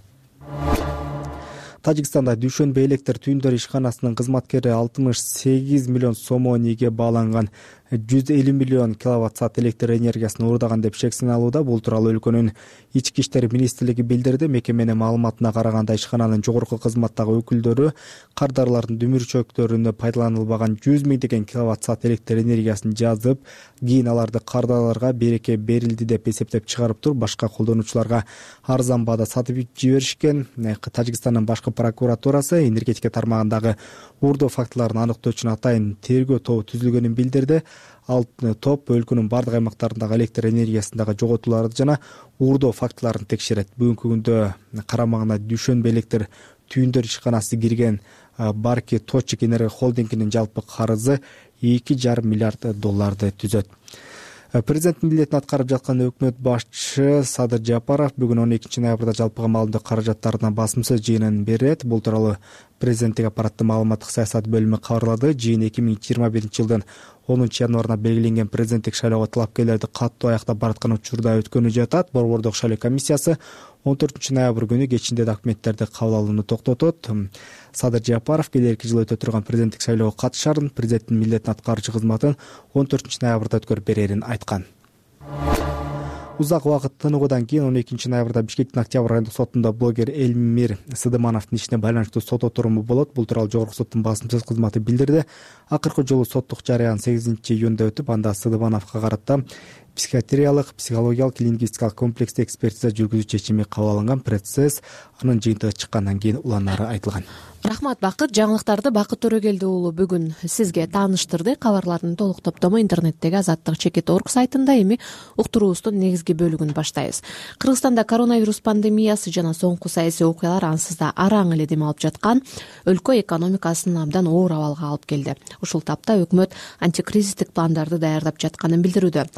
[SPEAKER 4] Тажикстанда дүйшөнбө электр түйүндөр ишканасынын кызматкери 68 миллион сомониге бааланган 150 миллион киловатт-саат электр энергиясын уурдаган деп шек саналууда. Бул тууралуу өлкөнүн ички иштер министрлиги билдирди. Мекеменин маалыматына караганда, ишкананын жогорку кызматтагы өкүлдөрү кардарлардын дүмүрчөктөрүнө пайдаланылбаган 100 миңдеген киловатт-саат электр энергиясын жазып, кийин аларды кардарларга береке берилди деп эсептеп чыгарып туруп, башка колдонуучуларга арзан баада сатып жиберишкен. Тажикстандын башкы прокуратурасы энергетика тармагындагы уурдоо фактыларын аныктоо үчүн атайын тергөө тобу түзүлгөнүн билдирди. Ал топ өлкөнүн бардык аймактарындагы электр энергиясындагы жоготууларды жана уурдоо фактыларын текшерет. Бүгүнкү күндө карамагына дүйшөнбө электр түйүндөр ишканасы кирген Барки Точек Энерго холдингинин жалпы карызы $2,5 миллиард түзөт. Президенттин милдетин аткарып жаткан өкмөт башчы Садыр Жапаров бүгүн 12 ноябрда жалпыга маалымдоо каражаттарынан басым сөз жыйынын берет. Бул тууралуу президенттик аппараттын маалыматтык саясат бөлүмү кабарлады. Жыйын 2021 жылдын 10 январына белгиленген президенттик шайлоого талапкерлерди каттуу аяктап бараткан учурда өткөнү жатат. Борбордук шайлоо комиссиясы 14 ноябрь күнү кечинде документтерди кабыл алууну токтотот. Садыр Жапаров келерки жылы өтө турган президенттик шайлоого катышарын, президенттин милдетин аткаруучу кызматын 14 ноябрда өткөрүп берерин айткан. Узак убакыт тыныгуудан кийин 12 ноябрда Бишкектин Октябрь райондук сотунда блогер Элмир Сыдымановдун ишине байланыштуу сот отуруму болот. Бул тууралуу жогорку соттун басым сөз кызматы билдирди. Акыркы жолу соттук жарыян 8 июнда өтүп, анда Сыдымановго карата психиатриялык, психологиялык, лингвистикалык комплекстик экспертиза жүргүзүү чечими кабыл алынган. Процесс анын жыйынтыгы чыккандан кийин уланары айтылган.
[SPEAKER 1] Рахмат Бакыт. Жаңылыктарды Бакыт Төрөгелди уулу бүгүн сизге тааныштырды. Кабарлардын толук топтому интернеттеги azattik.org сайтында. Эми уктуруубуздун негизги бөлүгүн баштайбыз. Кыргызстанда коронавирус пандемиясы жана соңку саясий окуялар ансыз да араң эле дем алып жаткан өлкө экономикасын абдан оор абалга алып келди. Ушул тапта өкмөт антикризистик пландарды даярдап жатканын билдирүүдө. Ал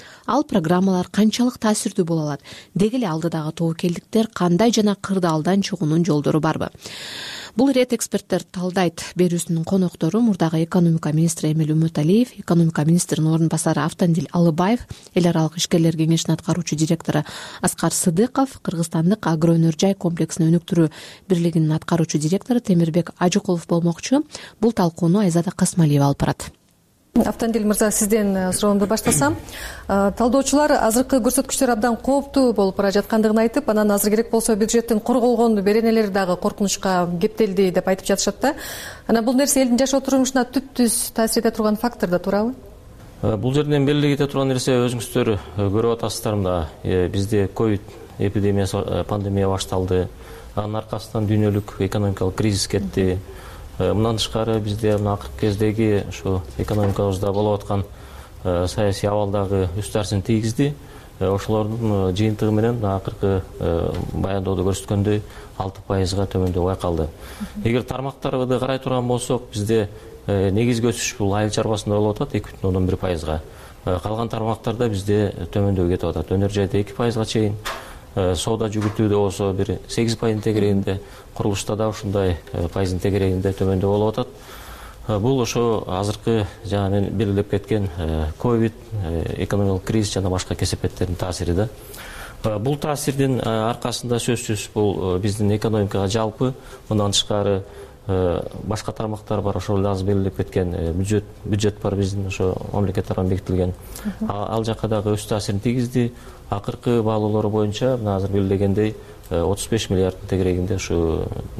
[SPEAKER 1] программалар канчалык таасирдүү боло алат? Деги эле алдыдагы тобокелдиктер кандай жана кырдаалдан чыгуунун жолдору барбы? Бул ирет эксперттер талдайт. Берүүсүнүн коноктору мурдагы экономика министри Эмил Үмүталиев, экономика министринин орун басары Автандил Алыбаев, эл аралык ишкерлер кеңешинин аткаруучу директору Аскар Сыдыков, кыргызстандык агроөнөр жай комплексин өнүктүрүү бирлигинин аткаруучу директору Темирбек Ажыкулов болмокчу. Бул талкууну Айзада Касмалиева алып барат.
[SPEAKER 16] Автандил мырза, сизден суроомду баштасам. Талдоочулар азыркы көрсөткүчтөр абдан кооптуу болуп бара жаткандыгын айтып, анан азыр керек болсо бюджеттин корголгон беренелери дагы коркунучка кептелди деп айтып жатышат да. Анан бул нерсе элдин жашоо турмушуна түп-түз таасир эте турган фактор да, туурабы?
[SPEAKER 17] Бул жерден белгилей кете турган нерсе өзүңүздөр көрүп атасыздар мында. Бизде ковид эпидемиясы, пандемия башталды. Анын аркасынан дүйнөлүк экономикалык кризис кетти. Мындан тышкары бизде мына акыркы кездеги ушу экономикабызда болуп аткан саясий абалдагы үз таасирин тийгизди. Ошолордун жыйынтыгы менен акыркы баяндоодо көрсөткөндөй 6%га төмөндөп байкалды. Эгер тармактарды карай турган болсок, бизде негизги өсүш бул айыл чарбасында болуп атат 2,1%га. Калган тармактарда бизде төмөндөп кетип атат. Өнөр жайда 2%га чейин, соода жүгүртүүдө болсо бир 8% тегерегинде, курулушта да ушундай пайыздын тегерегинде төмөндөп болуп атат. Бул ошо азыркы жана мен белгилеп кеткен ковид, экономикалык кризис жана башка кесепеттердин таасири да. Бул таасирдин аркасында сөзсүз бул биздин экономикага жалпы, мындан тышкары башка тармактар бар, ошол эле азыр белгилеп кеткен бюджет бар биздин, ошо мамлекет тарабынан бекитилген. Ал жакка дагы өз таасирин тийгизди. Акыркы баалоолор боюнча мына азыр белгилегендей 35 миллиарддын тегерегинде ушу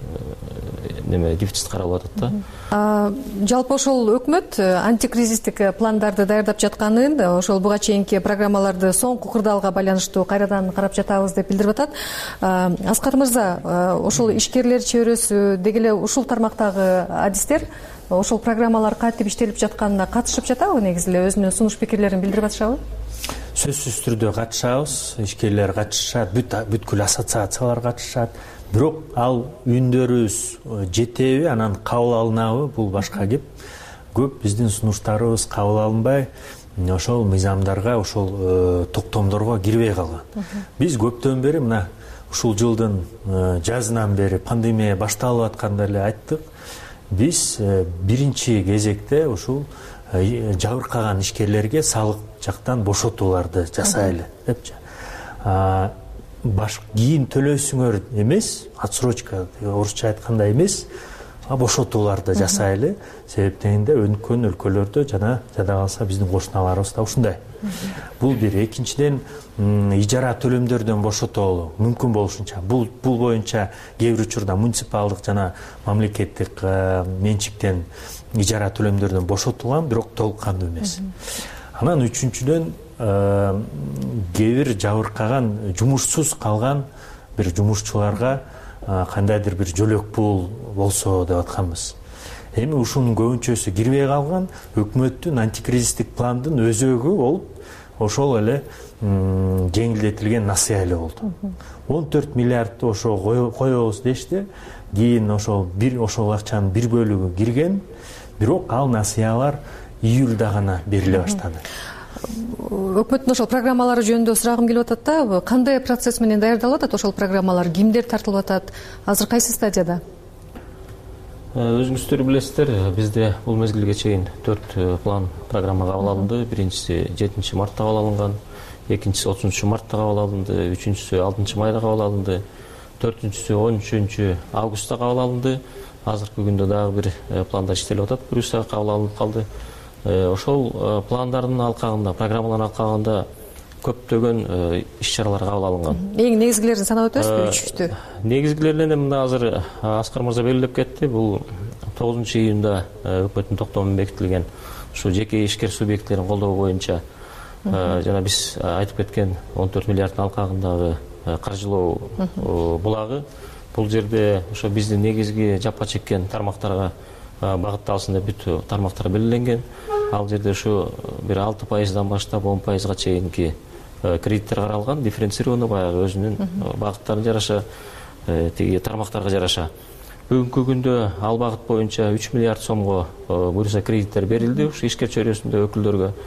[SPEAKER 17] дефицит каралып атат да.
[SPEAKER 16] Жалпы ошол өкмөт антикризистик пландарды даярдап жатканын, ошол буга чейинки программаларды соңку кырдаалга байланыштуу кайрадан карап жатабыз деп билдирип атат. Аскар мырза, ошол ишкерлер чөйрөсү деги эле ушул тармактагы адистер ошол программалар кантип иштелип жатканына катышып жатабы, негизи эле өзүнүн сунуш пикирлерин билдирип атышабы?
[SPEAKER 18] Сөзсүз түрдө катышабыз, ишкерлер катышат, бүткүл ассоциациялар катышат. Бирок ал үндөрүбүз жетеби, анан кабыл алынабы, бул башка кеп. Көп биздин сунуштарыбыз кабыл алынбай, ошол мыйзамдарга, ошол токтомдорго кирбей калган. Биз көптөн бери мына ушул жылдын жазынан бери пандемия башталып атканда эле айттык. Биз биринчи кезекте ушул жабыркаган ишкерлерге салык жактан бошотууларды жасайлы депчи. Кийин төлөсүңөр эмес, отсрочка орусча айтканда эмес, бошотууларды жасайлы. Себептенинде өнүккөн өлкөлөрдө жана жада калса биздин кошуналарыбызда ушундай. Бул бир. Экинчиден, ижара төлөмдөрдөн бошотолу мүмкүн болушунча. Бул боюнча кээ бир учурда муниципалдык жана мамлекеттик менчиктен ижара төлөмдөрдөн бошотулган, бирок толук кандуу эмес. Анан үчүнчүдөн, кээ бир жабыркаган, жумушсуз калган бир жумушчуларга кандайдыр бир жөлөк пул болсо деп атканбыз. Эми ушунун көбүнчөсү кирбей калган, өкмөттүн антикризистик пландын өзөгү болуп, ошол эле жеңилдетилген насыялы болду. 14 миллиардты ошо коебуз дешти. Кийин ошол акчанын бир бөлүгү кирген, бирок ал насыялар июлда гана бериле баштады.
[SPEAKER 16] Өкмөттүн ошол программалары жөнүндө сурагым келип атат да, кандай процесс менен даярдалып атат ошол программалар, кимдер тартылып атат, азыр кайсы стадияда?
[SPEAKER 17] Өзүңүздөр билесиздер, бизде бул мезгилге чейин 4 план программа кабыл алынды. Биринчиси 7 мартта кабыл алынган, экинчиси 30 мартта кабыл алынды, үчүнчүсү 6 майда кабыл алынды, төртүнчүсү 13 августта кабыл алынды. Азыркы күндө дагы бир планда иштелип атат, Брюсселге кабыл алынып калды. Ошол пландардын алкагында, программалардын алкагында көптөгөн иш-чаралар кабыл алынган.
[SPEAKER 16] Эң негизгилерин санап өтөсүзбү, үчтү?
[SPEAKER 17] Негизгилеринен мында азыр Аскар мырза белгилеп кетти. Бул 9 июнда өкмөттүн токтому бекитилген ушу жеке ишкер субъекттерин колдоо боюнча жана биз айтып кеткен 14 миллиарддын алкагындагы каржылоо булагы. Бул жерде ошо биздин негизги жапа чеккен тармактарга багытталсын деп бүт тармактар белгиленген. Ал жерде ушу бир 6%дан баштап 10%га чейинки кредиттер каралган, дифференцированный, баягы өзүнүн багыттарына жараша, тиги тармактарга жараша. Бүгүнкү күндө ал багыт боюнча 3 миллиард сомго буюрса кредиттер берилди ушу ишкер чөйрөсүндө өкүлдөргө.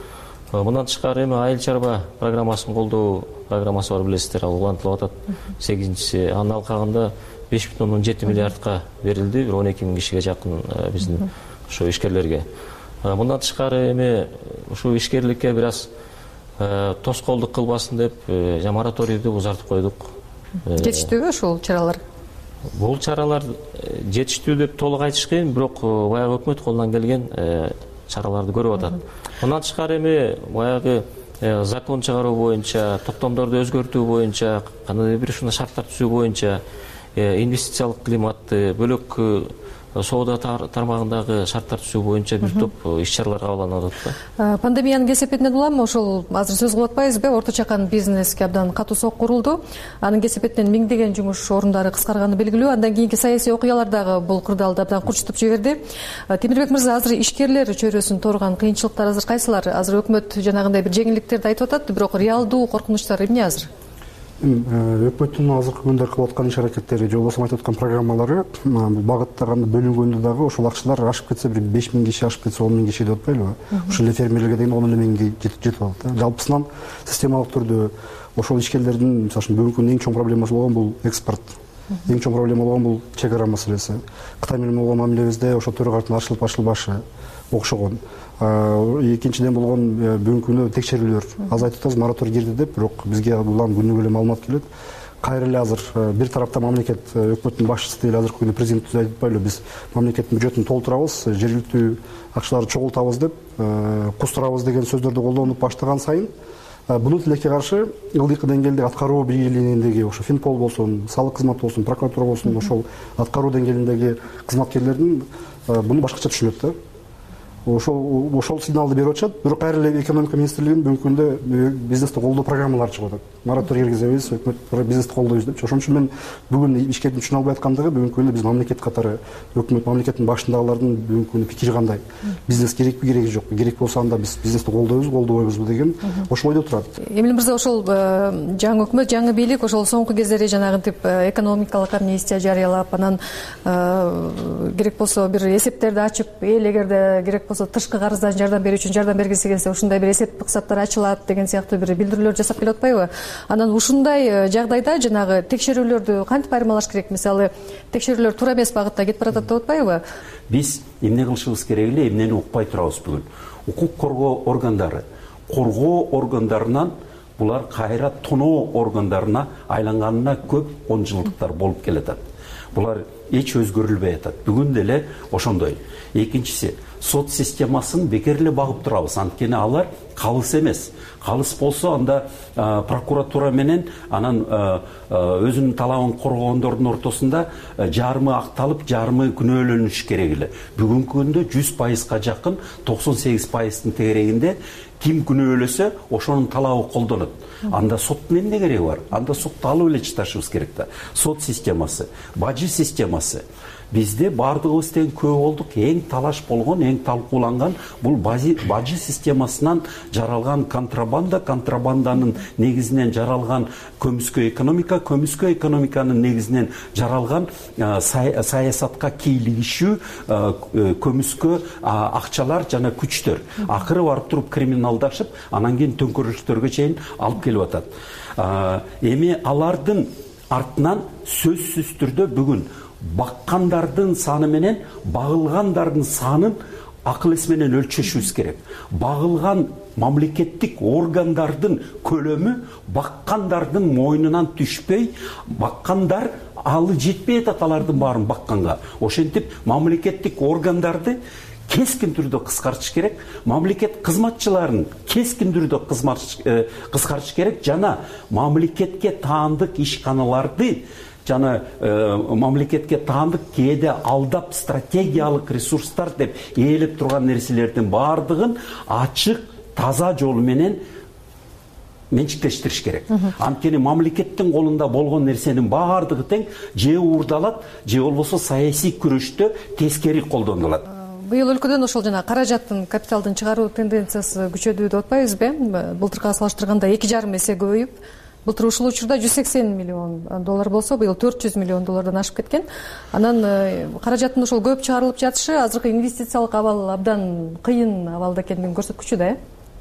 [SPEAKER 17] Мындан тышкары эми айыл чарба программасын колдоо программасы бар, билесиздер, ал улантылып атат. 8-си анын алкагында 5,7 миллиардка берилди, 12 миң кишиге жакын биздин ошо ишкерлерге. Мындан тышкары эми ушул ишкерликке бир аз тоскоолдук кылбасын деп мораторийди узартып койдук.
[SPEAKER 16] Жетиштүүбү ушул чаралар?
[SPEAKER 17] Бул чаралар жетиштүү деп толук айтыш кыйын, бирок баягы өкмөт колунан келген чараларды көрүп атат. Мындан тышкары эми баягы закон чыгаруу боюнча, токтомдорду өзгөртүү боюнча, кандайдыр бир ушундай шарттар түзүү боюнча инвестициялык климатты, бөлөк соода тармагындагы шарттар түзүү боюнча бир топ иш-чаралар кабылданып атат.
[SPEAKER 16] Пандемиянын кесепетинен улам ошол азыр сөз кылып атпайбызбы? Орто чакан бизнеске абдан катуу сокку урулду. Анын кесепетинен миңдеген жумуш орундары кыскарганы белгилүү. Андан кийинки саясий окуялар дагы бул кырдаалды абдан курчутуп жиберди. Темирбек мырза, азыр ишкерлер чөйрөсүн торган кыйынчылыктар азыр кайсылар? Азыр өкмөт жанагындай бир жеңилдиктерди айтып атат, бирок реалдуу коркунучтар эмне азыр?
[SPEAKER 19] Өкмөттүн азыркы күндөр кылып аткан иш-аракеттери же болбосо айтып аткан программалары багыттаганда бөлүнгөндө дагы ошол акчалар ашып кетсе, бир 5 миң киши ашып кетсе, 10 миң киши деп атпайлыбы? Ошол эле фермерлерге деген 10 миңге жетип алат. Жалпысынан системалык түрдө ошол ишкерлердин, мисалы үчүн бүгүнкү күндө эң чоң проблемасы болгон бул экспорт. Эң чоң проблема болгон бул чек ара маселеси. Кытай менен болгон мамилебизде ошо төрө картын ачылып ачылбашы окшогон. Экинчиден болгон бүгүнкү күндө текшерүүлөр азайтып атабыз, мораторий кирди деп, бирок бизге булан күнүгө эле маалымат келет. Кайра эле азыр бир тараптан мамлекет, өкмөттүн башчысы деле азыркы күндө президент айтып атпайлыбы, биз мамлекеттин бюджетин толтурабыз, жергиликтүү акчаларды чогултабыз деп, кустурабыз деген сөздөрдү колдонуп баштаган сайын бунун тилекке каршы ылдыйкы деңгээлде аткаруу биргелигиндеги ошо Финпол болсун, салык кызматы болсун, прокуратура болсун, ошол аткаруу деңгээлиндеги кызматкерлердин буну башкача түшүнөт да. Ошол сигналды берип атышат. Бирок кайра эле экономика министрлигинин бүгүнкү күндө бизнести колдоо программалары чыгып атат. Мораторий киргизебиз, өкмөт бизнести колдойбуз деп. Ошон үчүн мен бүгүн ишкердин түшүнө албай аткандыгы, бүгүнкү күндө биз мамлекет катары, өкмөт мамлекеттин башындагылардын бүгүнкү күндө пикири кандай? Бизнес керекпи, кереги жокпу? Керек болсо анда биз бизнести колдойбуз, колдобойбузбу деген ошол ойдо турат.
[SPEAKER 16] Эмил мырза, ошол жаңы өкмөт, жаңы бийлик ошол соңку кездери жанагынтип экономикалык амнистия жарыялап, анан керек болсо бир эсептерди ачып, эгерде керек болсо тышкы карыздан жардам берүү үчүн жардам бергиси келсе, ушундай бир эсептик кысаптар ачылат деген сыяктуу бир билдирүүлөр жасап келип атпайбы? Анан ушундай жагдайда жанагы текшерүүлөрдү кантип айырмалаш керек? Мисалы, текшерүүлөр туура эмес багытта кетип баратат деп атпайбы?
[SPEAKER 20] Биз эмне кылышыбыз керек эле, эмнени укпай турабыз бүгүн. Укук коргоо органдарынан булар кайра тоноо органдарына айланганына көп 10 жылдыктар болуп келатат. Булар эч өзгөрүлбөй атат. Бүгүн деле ошондой. Экинчиси, сот системасын бекер багып турабыз. Анткени алар калыс эмес. Калыс болсо анда прокуратура менен анан өзүнүн талабын коргогондордун ортосунда жарымы акталып, жарымы күнөөлөнүш керек эле. Бүгүнкү күндө 100%га жакын 98%-тын тегерегинде ким күнөөлөсө ошонун талабы колдонот. Анда соттун эмне кереги бар? Анда сотто алып эле чыдашыбыз керек да. Сот системасы, бажы системасы. Бизде бардыгыбыз тең көп болдук, эң талаш болгон, эң талкууланган бул бажы системасынан жаралган контрабанданын негизинен жаралган көмүскө экономиканын негизинен жаралган саясатка кийлигишүү көмүскө акчалар жана күчтөр. Акыры барып туруп криминалдашып, анан кийин төңкөрүштөргө чейин алып келип атат. Эми алардын артынан сөзсүз түрдө бүгүн баккандардын саны менен багылгандардын санын акыл эс менен өлчөшүбүз керек. Багылган мамлекеттик органдардын көлөмү баккандардын мойнунан түшпөй, баккандар алы жетпей атат алардын баарын бакканга. Ошентип мамлекеттик органдарды кескин түрдө кыскартыш керек, мамлекет кызматчыларын кескин түрдө кыскартыш керек, жана мамлекетке таандык ишканаларды жана мамлекетке таандык кээде алдап стратегиялык ресурстар деп ээлеп турган нерселердин баардыгын ачык, таза жол менен менчиктештириш керек. Анткени мамлекеттин колунда болгон нерсенин баардыгы тең же уурдалат, же болбосо саясий күрөштө тескери колдонулат.
[SPEAKER 16] Быйыл өлкөдөн ошол жана каражаттын, капиталдын чыгаруу тенденциясы күчөдү деп атпайбызбы? Былтыркыга салыштырганда 2,5 эсе көбөйүп, былтыр ушул учурда $180 миллион болсо, быйыл $400 миллион ашып кеткен. Анан каражаттын ошол көп чыгарылып жатышы азыркы инвестициялык абал абдан кыйын абалда экендигин көрсөткүчү да.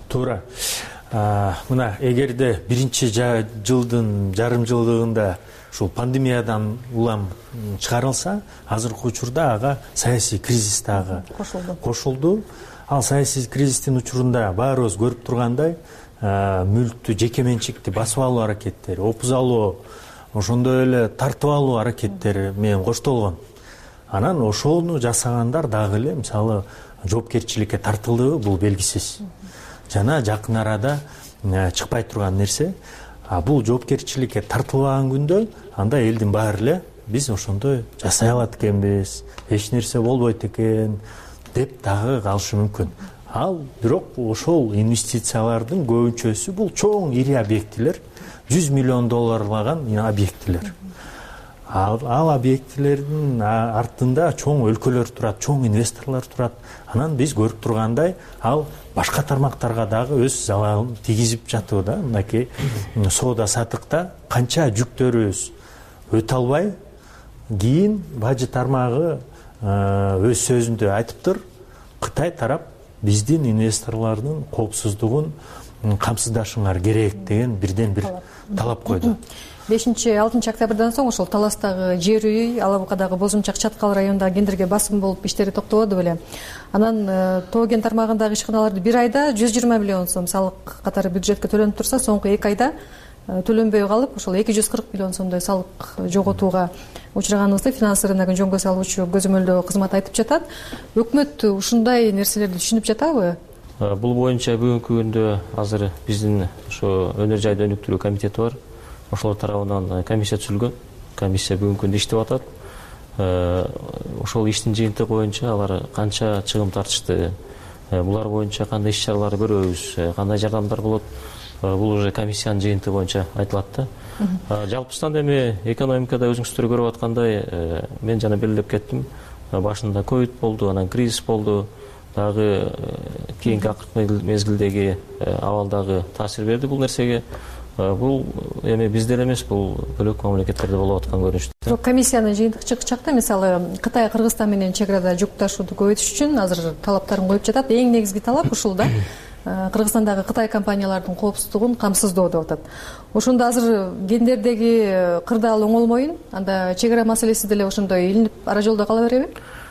[SPEAKER 18] туура. Мына эгерде биринчи жылдын жарым жылдыгында ушул пандемиядан улам чыгарылса, азыркы учурда ага саясий кризис дагы кошулду. Ал саясий кризистин учурунда баарыбыз көрүп тургандай, мүлктү, жеке менчикти басып алуу аракеттери, опузалоо, ошондой эле тартып алуу аракеттери менен коштолгон. Анан ошону жасагандар дагы эле мисалы жоопкерчиликке тартылдыбы, бул белгисиз. Жана жакын арада чыкпай турган нерсе. Бул жоопкерчиликке тартылбаган күндө анда элдин баары эле биз ошондой жасай алат экенбиз, эч нерсе болбойт экен деп дагы калышы мүмкүн. Ал бирок ошол инвестициялардын көбүнчөсү бул чоң ири объектилер, 100 миллион долларлаган объектилер. Ал объектилердин артында чоң өлкөлөр турат, чоң инвесторлор турат. Анан биз көрүп тургандай, ал башка тармактарга дагы өз залалын тийгизип жатуу да. Мынакей соода сатыкта канча жүктөрүбүз өтө албай, кийин бажы тармагы өз сөзүндө айтыптыр, Кытай тарап биздин инвесторлордун коопсуздугун камсыздашыңар керек деген бирден бир талап койду.
[SPEAKER 16] 5-6 октябрдан соң ошол Таластагы жер үй, Алабукадагы Бозумчак Чаткал районундагы кендерге басым болуп иштери токтободу беле. Анан Тоо кен тармагындагы ишканаларды бир айда 120 миллион сом салык катары бюджетке төлөнүп турса, соңку 2 айда төлөнбөй калып, ошол 240 миллион сомдой салык жоготууга учурagaныбызды финанс рыногун жөнгө салуучу көзөмөлдөө кызмат айтып жатат. Өкмөт ушундай нерселерди түшүнүп жатабы?
[SPEAKER 17] Бул боюнча бүгүнкү күндө азыр биздин ошо өнөр жайды өнүктүрүү комитети бар. Ошолор тарабынан комиссия түзүлгөн. Комиссия бүгүнкү күндө иштеп атат. Ошол иштин жыйынтыгы боюнча алар канча чыгым тартышты, булар боюнча кандай иш-чаралар көрөбүз, кандай жардамдар болот, бул уже комиссиянын жыйынтыгы боюнча айтылат да. Жалпысынан эми экономикада өзүңүздөр көрүп аткандай, мен жана белгилеп кеттим. Башында ковид болду, анан кризис болду. Дагы кийинки акыркы мезгилдеги абал дагы таасир берди бул нерсеге. Бул эми бизде эмес, бул бөлөк мамлекеттерде болуп аткан көрүнүштүү.
[SPEAKER 16] Комиссиянын жыйынтыгы чыгачакта, мисалы Кытай Кыргызстан менен чек арада жүк ташууду көбөйтүш үчүн азыр талаптарын коюп жатат. Эң негизги талап ушул да. Кыргызстандагы Кытай компаниялардын коопсуздугун камсыздоо деп атат. Ошондо азыр кендердеги кырдаал оңолмойн, анда чек ара маселеси деле ошондой илинип ара жолдо кала береби?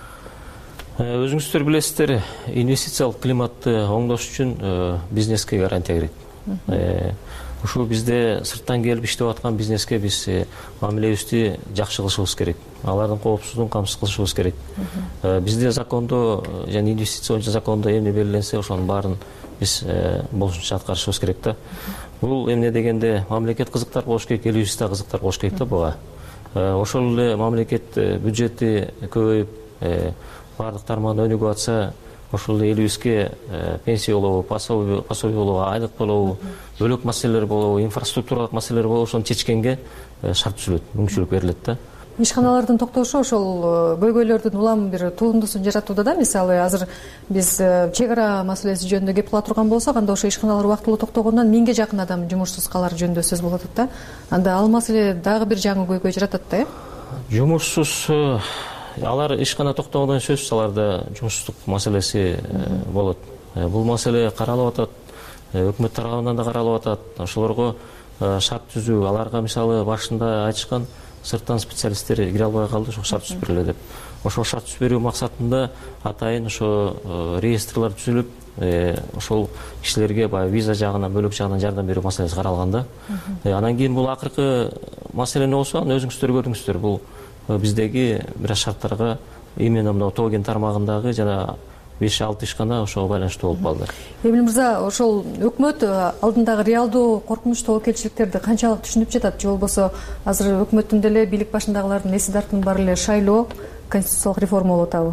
[SPEAKER 17] Өзүңүздөр билесиздер, инвестициялык климатты оңдош үчүн бизнеске гарантия керек. Ушул бизде сырттан келип иштеп аткан бизнеске биз мамилебизди жакшы кылышыбыз керек. Алардын коопсуздугун камсыз кылышыбыз керек. Бизде закондо жана инвестиция боюнча закондо эмне белгиленсе, ошонун баарын биз болушунча аткарышыбыз керек да. Бул эмне дегенде мамлекет кызыктар болуш керек, элибиз да кызыктар болуш керек да буга. Ошол эле мамлекет бюджети көбөйүп, баардык тармагында өнүгүп атса, ошол эле элибизге пенсия болобу, пособие болобу, айлык болобу, бөлөк маселелер болобу, инфраструктуралык маселелер болобу, ошону чечкенге шарт түзүлөт, мүмкүнчүлүк берилет да.
[SPEAKER 16] Ишканалардын токтошу ошол көйгөйлөрдүн улам бир туундусун жаратууда да. Мисалы азыр биз чек ара маселеси жөнүндө кеп кыла турган болсок, анда ошо ишканалар убактылуу токтогондон 1000ге жакын адам жумушсуз калар жөнүндө сөз болуп атат да. Анда ал маселе дагы бир жаңы көйгөй жаратат да. Жумушсуз
[SPEAKER 17] алар ишкана токтогондон сөзсүз аларда жумушсуздук маселеси болот. Бул маселе каралып атат, өкмөт тарабынан да каралып атат. Ошолорго шарт түзүү, аларга мисалы башында айтышкан сырттан специалисттер кире албай калды, ошо шарт түзүп бергиле деп. Ошол шарт түзүп берүү максатында атайын ошо реестрлер түзүлүп, ошол кишилерге баягы виза жагынан, бөлөк жагынан жардам берүү маселеси каралган да. Анан кийин бул акыркы маселе болсо, аны өзүңүздөр көрдүңүздөр. Бул биздеги бир шарттарга именно мына Тоо кен тармагындагы жана 5-6 ишкана ошого байланыштуу болуп калды.
[SPEAKER 16] Эмил мырза, ошол өкмөт алдындагы реалдуу коркунуч тобокелчиликтерди канчалык түшүнүп жатат? Же болбосо азыр өкмөттүн деле бийлик башындагылардын эси тартымы бар эле шайлоо, конституциялык реформа болуп атабы?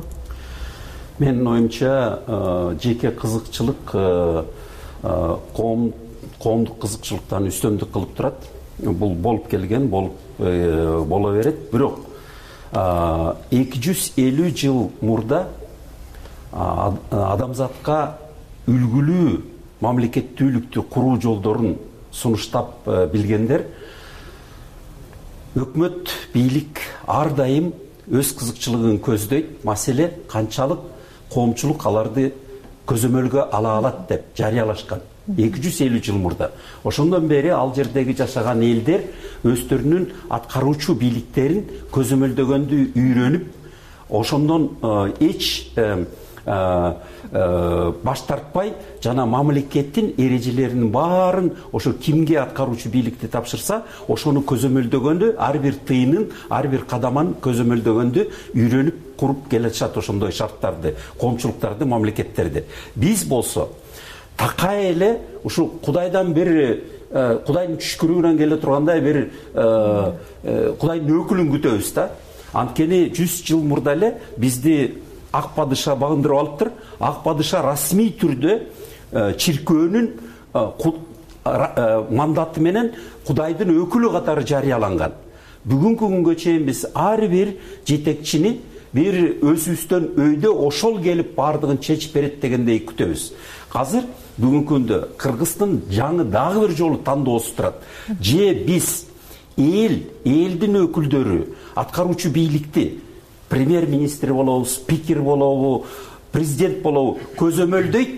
[SPEAKER 20] Менин оюмча, жеке кызыкчылык коомдук кызыкчылыктан үстөмдүк кылып турат. Бул болуп келген, боло берет. Бирок 250 жыл мурда адамзатка үлгүлүү мамлекеттүүлүктү куруу жолдорун сунуштап билгендер, өкмөт, бийлик ар дайым өз кызыкчылыгын көздөйт. Маселе канчалык коомчулук аларды көзөмөлгө ала алат деп жарыялашкан. 250 жыл мурда. Ошондон бери ал жердеги жашаган элдер өздөрүнүн аткаруучу бийликтерин көзөмөлдөгөндү үйрөнүп, ошондон эч баш тартпай жана мамлекеттин эрежелеринин баарын ошо кимге аткаруучу бийликти тапшырса, ошону көзөмөлдөгөндү, ар бир тыйынын, ар бир кадамын көзөмөлдөгөндү үйрөнүп куруп келатышат ошондой шарттарды, коомчулуктарды, мамлекеттерди. Биз болсо такай эле ушу Кудайдан бир Кудайдын түшкүрүгүнөн келе тургандай бир Кудайдын өкүлүн күтөбүз да. Анткени 100 жыл мурда эле бизди Ак падыша багындырып алыптыр. Ак падыша расмий түрдө чиркөөнүн мандаты менен Кудайдын өкүлү катары жарыяланган. Бүгүнкү күнгө чейин биз ар бир жетекчини бир өзүбүздөн өйдө ошол келип бардыгын чечип берет дегендей күтөбүз. Азыр бүгүнкү күндө Кыргыздын жаңы дагы бир жолу тандоосу турат. Же биз элдин өкүлдөрү, аткаруучу бийликти, премьер-министр болобу, спикер болобу, президент болобу көзөмөлдөйт.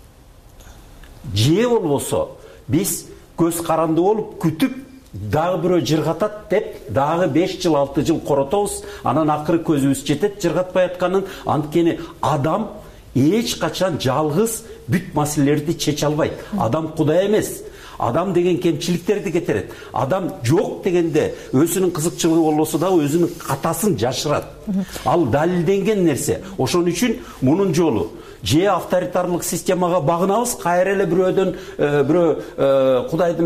[SPEAKER 20] Же болбосо биз көз каранды болуп күтүп, дагы бирөө жыргатат деп, дагы 5 жыл, 6 жыл коротобуз, анан акыры көзүбүз жетет жыргатпай атканын. Анткени адам эч качан жалгыз бүт маселелерди чече албайт. Адам Кудай эмес. Адам деген кемчиликтерди кетирет. Адам жок дегенде өзүнүн кызыкчылыгы болбосо дагы өзүнүн катасын жашырат. Ал далилденген нерсе. Ошон үчүн мунун жолу же авторитарлык системага багынабыз, кайра эле бирөө Кудайдын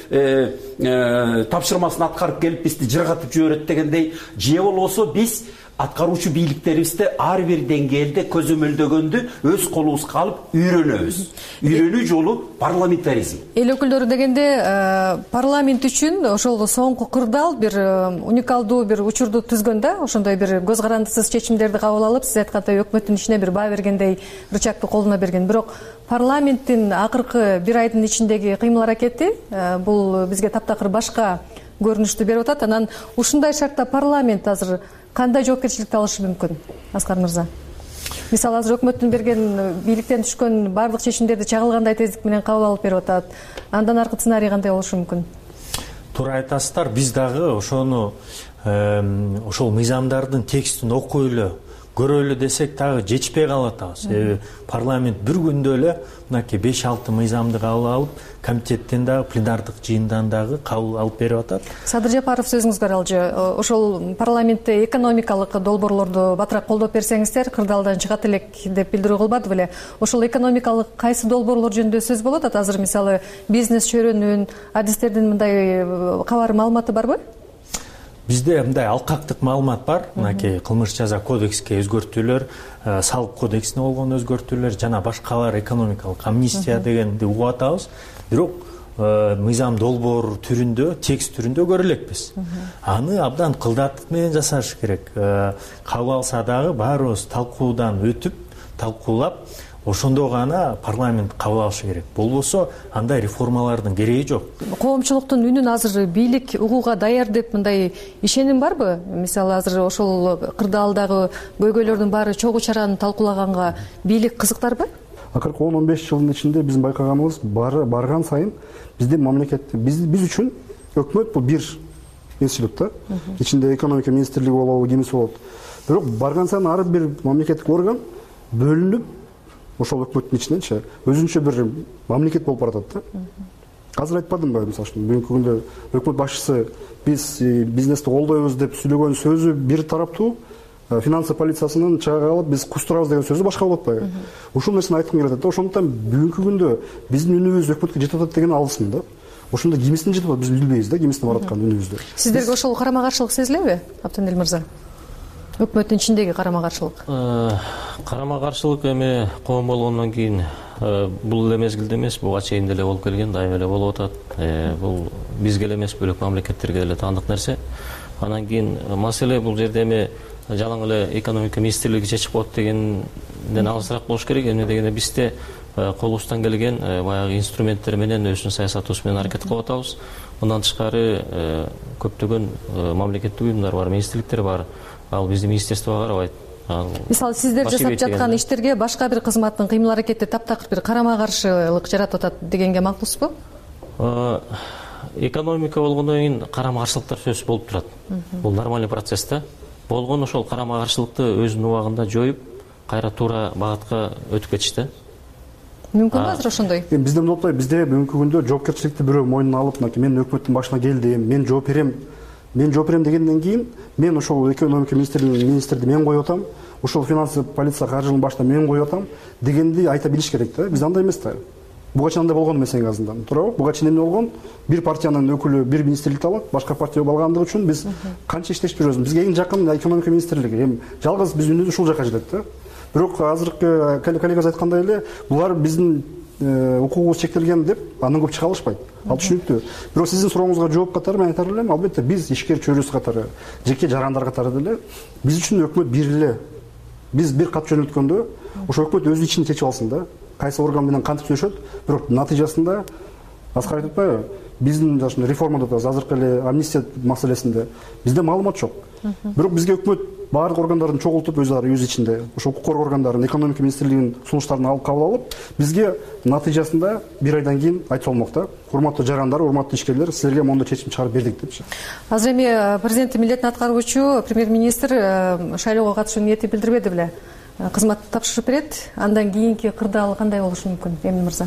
[SPEAKER 20] бир тапшырмасын аткарып келип бизди жыргатып жиберет дегендей, же болбосо биз аткаруучу бийликтерибизди ар бир деңгээлде көзөмөлдөгөндү өз колубузга алып үйрөнөбүз. Үйрөнүү жолу парламентаризм.
[SPEAKER 16] Эл өкүлдөрү дегенде парламент үчүн ошол соңку кырдаал бир уникалдуу бир учурду түзгөн да, ошондой бир көз карандысыз чечимдерди кабыл алып, сиз айткандай өкмөттүн ишине бир баа бергендей рычагды колуна берген. Бирок парламенттин акыркы бир айдын ичиндеги кыймыл аракети бул бизге таптакыр башка көрүнүштү берип атат. Анан ушундай шартта парламент азыр кандай жоопкерчиликти алышы мүмкүн, Аскар мырза? Мисалы азыр өкмөттүн берген бийликтен түшкөн баардык чечимдерди чагылгандай тездик менен кабыл алып берип атат. Андан аркы сценарий кандай болушу мүмкүн?
[SPEAKER 18] Туура айтасыздар, биз дагы ошону ошол мыйзамдардын текстин окуй эле көрөлү десек дагы жетишпей калып атабыз. Себеби парламент бир күндө эле мынакей 5-6 мыйзамды кабыл алып, комитеттен дагы, пленардык жыйындан дагы кабыл алып берип атат.
[SPEAKER 16] Садыр Жапаров сөзүңүзгө аралжы. Ошол парламентте экономикалык долбоорлорду батыраак колдоп берсеңиздер, кырдаалдан чыгат элек деп билдирүү кылбады беле? Ошол экономикалык кайсы долбоорлор жөнүндө сөз болуп атат? Азыр мисалы бизнес чөйрөнүн, адистердин мындай кабар маалыматы барбы?
[SPEAKER 18] Бизде мындай алкактык маалымат бар. Мынакей кылмыш жаза кодекске өзгөртүүлөр, салык кодексине болгон өзгөртүүлөр жана башкалар экономикалык амнистия дегенди угуп атабыз. Бирок мыйзам долбоор түрүндө, текст түрүндө көрө элекпиз. Аны абдан кылдаттык менен жасаш керек. Кабыл алса дагы баарыбыз талкуудан өтүп, талкуулап, ошондо гана парламент кабыл алышы керек. Болбосо андай реформалардын кереги жок.
[SPEAKER 16] Коомчулуктун үнүн азыр бийлик угууга даяр деп мындай ишеним барбы? Мисалы азыр ошол кырдаалдагы көйгөйлөрдүн баары чогуу чараны талкуулаганга бийлик кызыктарбы?
[SPEAKER 19] Акыркы 10-15 жылдын ичинде биздин байкаганыбыз барган сайын биздин мамлекетте биз үчүн өкмөт бул бир институт да. Ичинде экономика министрлиги болобу, кимиси болот. Бирок барган сайын ар бир мамлекеттик орган бөлүнүп ошол өкмөттүн ичиненчи өзүнчө бир мамлекет болуп баратат да. Азыр айтпадымбы, мисалы үчүн бүгүнкү күндө өкмөт башчысы биз бизнести колдойбуз деп сүйлөгөн сөзү бир тараптуу, финансы полициясынын чагы алып биз кустурабыз деген сөзү башка болуп атпайбы? Ушул нерсени айткым келип атат да. Ошондуктан бүгүнкү күндө биздин үнүбүз өкмөткө жетип атат деген алысым да. Ошондо кимисин жетип атат биз билбейбиз да, кимисин бараткан үнүбүздү.
[SPEAKER 16] Сиздерге ошол карама каршылык сезилеби, Абденел мырза? Өкмөттүн ичиндеги карама каршылык.
[SPEAKER 17] Карама каршылык эми коом болгондон кийин бул эле мезгилде эмес, буга чейин деле болуп келген, дайыма эле болуп атат. Бул бизге эле эмес, бөлөк мамлекеттерге деле таандык нерсе. Анан кийин маселе бул жерде эми жалаң эле экономика министрлиги чечип коет дегенден алысыраак болуш керек. Эмне дегенде бизде колубуздан келген баягы инструменттер менен өзүнүн саясатыбыз менен аракет кылып атабыз. Мындан тышкары көптөгөн мамлекеттик уюмдар бар, министрликтер бар. Ал бизди министерствого карабайт.
[SPEAKER 16] мисалы сиздер жасап жаткан иштерге башка бир кызматтын кыймыл аракети таптакыр бир карама каршылык жаратып атат дегенге макулсузбу?
[SPEAKER 17] Экономика болгондон кийин карама каршылыктар сөзсүз болуп турат. Бул нормальный процесс да. Болгон ошол карама каршылыкты өзүнүн убагында жоюп, кайра туура багытка өтүп кетишти.
[SPEAKER 16] Мүмкүнбү азыр ошондой?
[SPEAKER 19] Бизде мындай болот, бизде бүгүнкү күндө жоопкерчиликти бирөө мойнуна алып, мен өкмөттүн башына келдим, мен жооп берем дегенден кийин мен ошол экономика министрди мен коюп атам, ошол финансы полиция каржылыгынын башына мен коюп атам дегенди айта билиш керек да. Биз андай эмес да. Буга чейин андай болгон эмес эң азынан. Туурабы? Буга чейин эмне болгон? Бир партиянын өкүлү бир министрликти алат, башка партия алгандыгы үчүн биз канча иштешип жүрөбүз. Бизге эң жакын экономика министрлиги. Эми жалгыз биз үнүбүз ушул жака жетет да. Бирок азыркы коллегабыз айткандай эле, булар биздин укугубуз чектелген деп андан көп чыга алышпайт. Ал түшүнүктүү. Бирок сиздин сурооңузга жооп катары мен айтар элем, албетте биз ишкер чөйрөсү катары, жеке жарандар катары деле биз үчүн өкмөт бир эле. Биз бир кат жөнөткөндө ошо өкмөт өзү ичин чечип алсын да. Кайсы орган менен кантип сүйлөшөт, бирок натыйжасында Аскар айтып атпайбы? Биздин жашын реформада да азыркы эле амнистия маселесинде бизде маалымат жок. Бирок бизге өкмөт баардык органдардын чогултуп өз ичинде ошо укук коргоо органдарын, экономика министрлигинин сунуштарын алып кабыл алып, бизге натыйжасында бир айдан кийин айтып болмок да. Урматтуу жарандар, урматтуу ишкерлер, силерге мондой чечим чыгарып бердик депчи.
[SPEAKER 16] Азыр эми президенттин милдетин аткаруучу премьер-министр шайлоого катышуу ниети билдирбеди беле? Кызматты тапшырып берет, андан кийинки кырдаалы кандай болушу мүмкүн, Эмин мырза?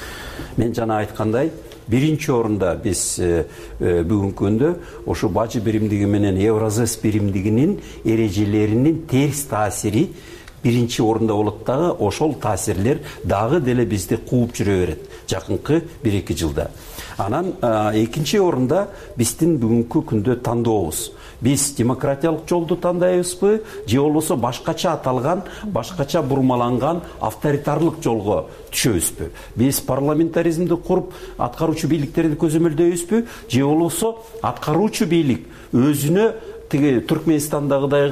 [SPEAKER 20] Мен жана айткандай, биринчи орунда биз бүгүнкү күндө ошо бажы биримдиги менен Евразес биримдигинин эрежелеринин терс таасири биринчи орунда болот дагы, ошол таасирлер дагы деле бизди кууп жүрө берет жакынкы 1-2 жылда. Анан экинчи орунда биздин бүгүнкү күндө тандообуз. Биз демократиялык жолду тандайбызбы, же болбосо башкача аталган, башкача бурмаланган авторитарлык жолго түшөбүзбү? Биз парламентаризмди куруп, аткаруучу бийликтерди көзөмөлдөйбүзбү, же болбосо аткаруучу бийлик өзүнө тиги Түркмөнстандагыдай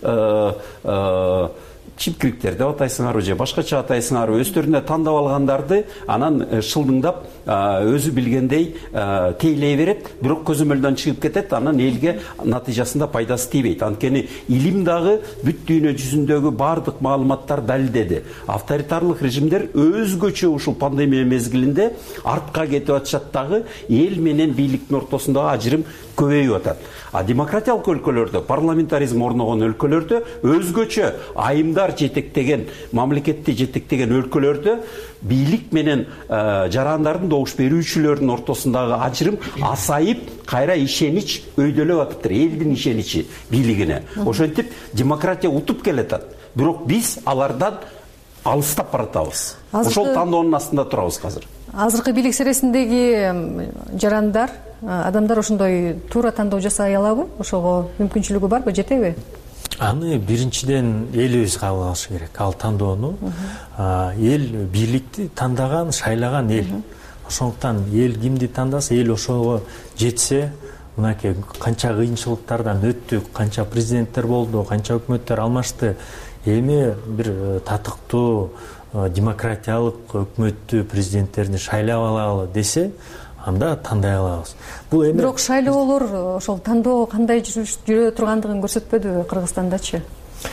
[SPEAKER 20] кылып чипкириктер деп атайсыңарбы же башкача атайсыңарбы, өздөрүнө тандап алгандарды анан шылдыңдап өзү билгендей тейлей берет, бирок көзөмөлдөн чыгып кетет, анан элге натыйжасында пайдасы тийбейт. Анткени илим дагы бүт дүйнө жүзүндөгү бардык маалыматтар далилдеди. Авторитарлык режимдер өзгөчө ушул пандемия мезгилинде артка кетип атышат дагы, эл менен бийликтин ортосундагы ажырым көбөйүп атат. А демократиялык өлкөлөрдө, парламентаризм орногон өлкөлөрдө өзгөчө айымдар жетектеген, мамлекетти жетектеген өлкөлөрдө бийлик менен жарандардын добуш берүүчүлөрдүн ортосундагы ажырым асайып, кайра ишенич өйдөлөп атыптыр, элдин ишеничи бийлигине. Ошентип демократия утуп келатат. Бирок биз алардан алыстап баратабыз. Ошол тандоонун астында турабыз азыр.
[SPEAKER 16] Азыркы бийлик сересиндеги жарандар, адамдар ошондой туура тандоо жасай алабы? Ошого мүмкүнчүлүгү барбы, жетеби?
[SPEAKER 18] Аны биринчиден элибиз кабыл алышы керек. Ал тандоону эл бийликти тандаган, шайлаган эл. Ошондуктан эл кимди тандаса, эл ошого жетсе, мынакей канча кыйынчылыктардан өттүк, канча президенттер болду, канча өкмөттөр алмашты. Эми бир татыктуу демократиялык өкмөттү, президенттерди шайлап алалы десе, анда тандай алабыз. Бул эми
[SPEAKER 16] бирок шайлоолор ошол тандоо кандай жүрө тургандыгын көрсөтпөдүбү Кыргызстандачы?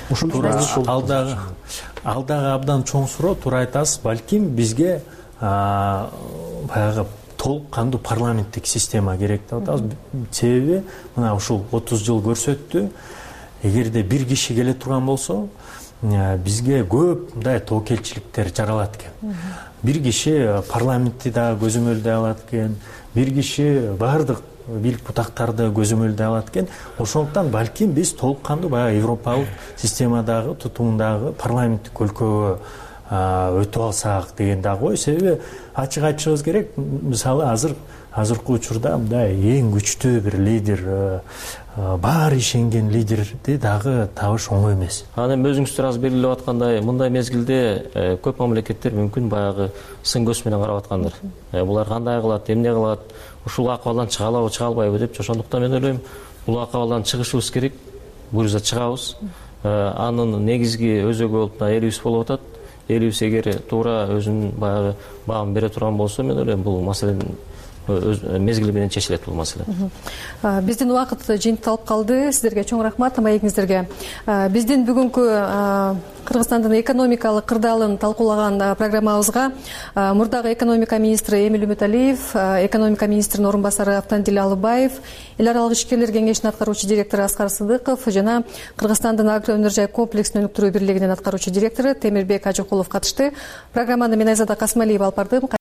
[SPEAKER 18] Алдагы абдан чоң суроо, туура айтасыз. Балким бизге баягы толук кандуу парламенттик система керек деп атабыз. Себеби мына ушул 30 жыл көрсөттү. Эгерде бир киши келе турган болсо, бизге көп мындай тобокелчиликтер жаралат экен. Бир киши парламентти дагы көзөмөлдөй алат экен, бир киши бардык бийлик бутактарды көзөмөлдөй алат экен. Ошондуктан балким биз толук кандуу баягы европалык системадагы тутумундагы парламенттик өлкөгө өтүп алсак деген дагы ой. Себеби ачык айтышыбыз керек, мисалы азыркы учурда мындай эң күчтүү бир лидер, баары ишенген лидерди дагы табыш оңой эмес.
[SPEAKER 17] Анан өзүңүздөр азыр белгилеп аткандай, мындай мезгилде көп мамлекеттер мүмкүн баягы сын көз менен карап аткандыр. Булар кандай кылат, эмне кылат, ушул акыбалдан чыга алабы, чыга албайбы деп. Ошондуктан мен ойлойм, бул акыбалдан чыгышыбыз керек. Буюрса чыгабыз. Анын негизги өзөгү болуп элибиз болуп атат. Элибиз эгер туура өзүнүн баягы багын бере турган болсо, мен ойлойм, бул маселенин мезгили менен чечилет бул маселе.
[SPEAKER 16] Биздин убакыт жыйынтыкталып калды. Сиздерге чоң рахмат, маегиңиздерге. Биздин бүгүнкү Кыргызстандын экономикалык кырдаалын талкуулаган программабызга мурдагы экономика министри Эмиль Үмүталиев, экономика министринин орун басары Автандил Алыбаев, эл аралык ишкерлер кеңешинин аткаруучу директору Аскар Сыдыков жана Кыргызстандын агро өнөр жай комплексин өнүктүрүү бирлигинин аткаруучу директору Темирбек Ажыкулов катышты. Программаны мен Айзада Касымалиева алып бардым.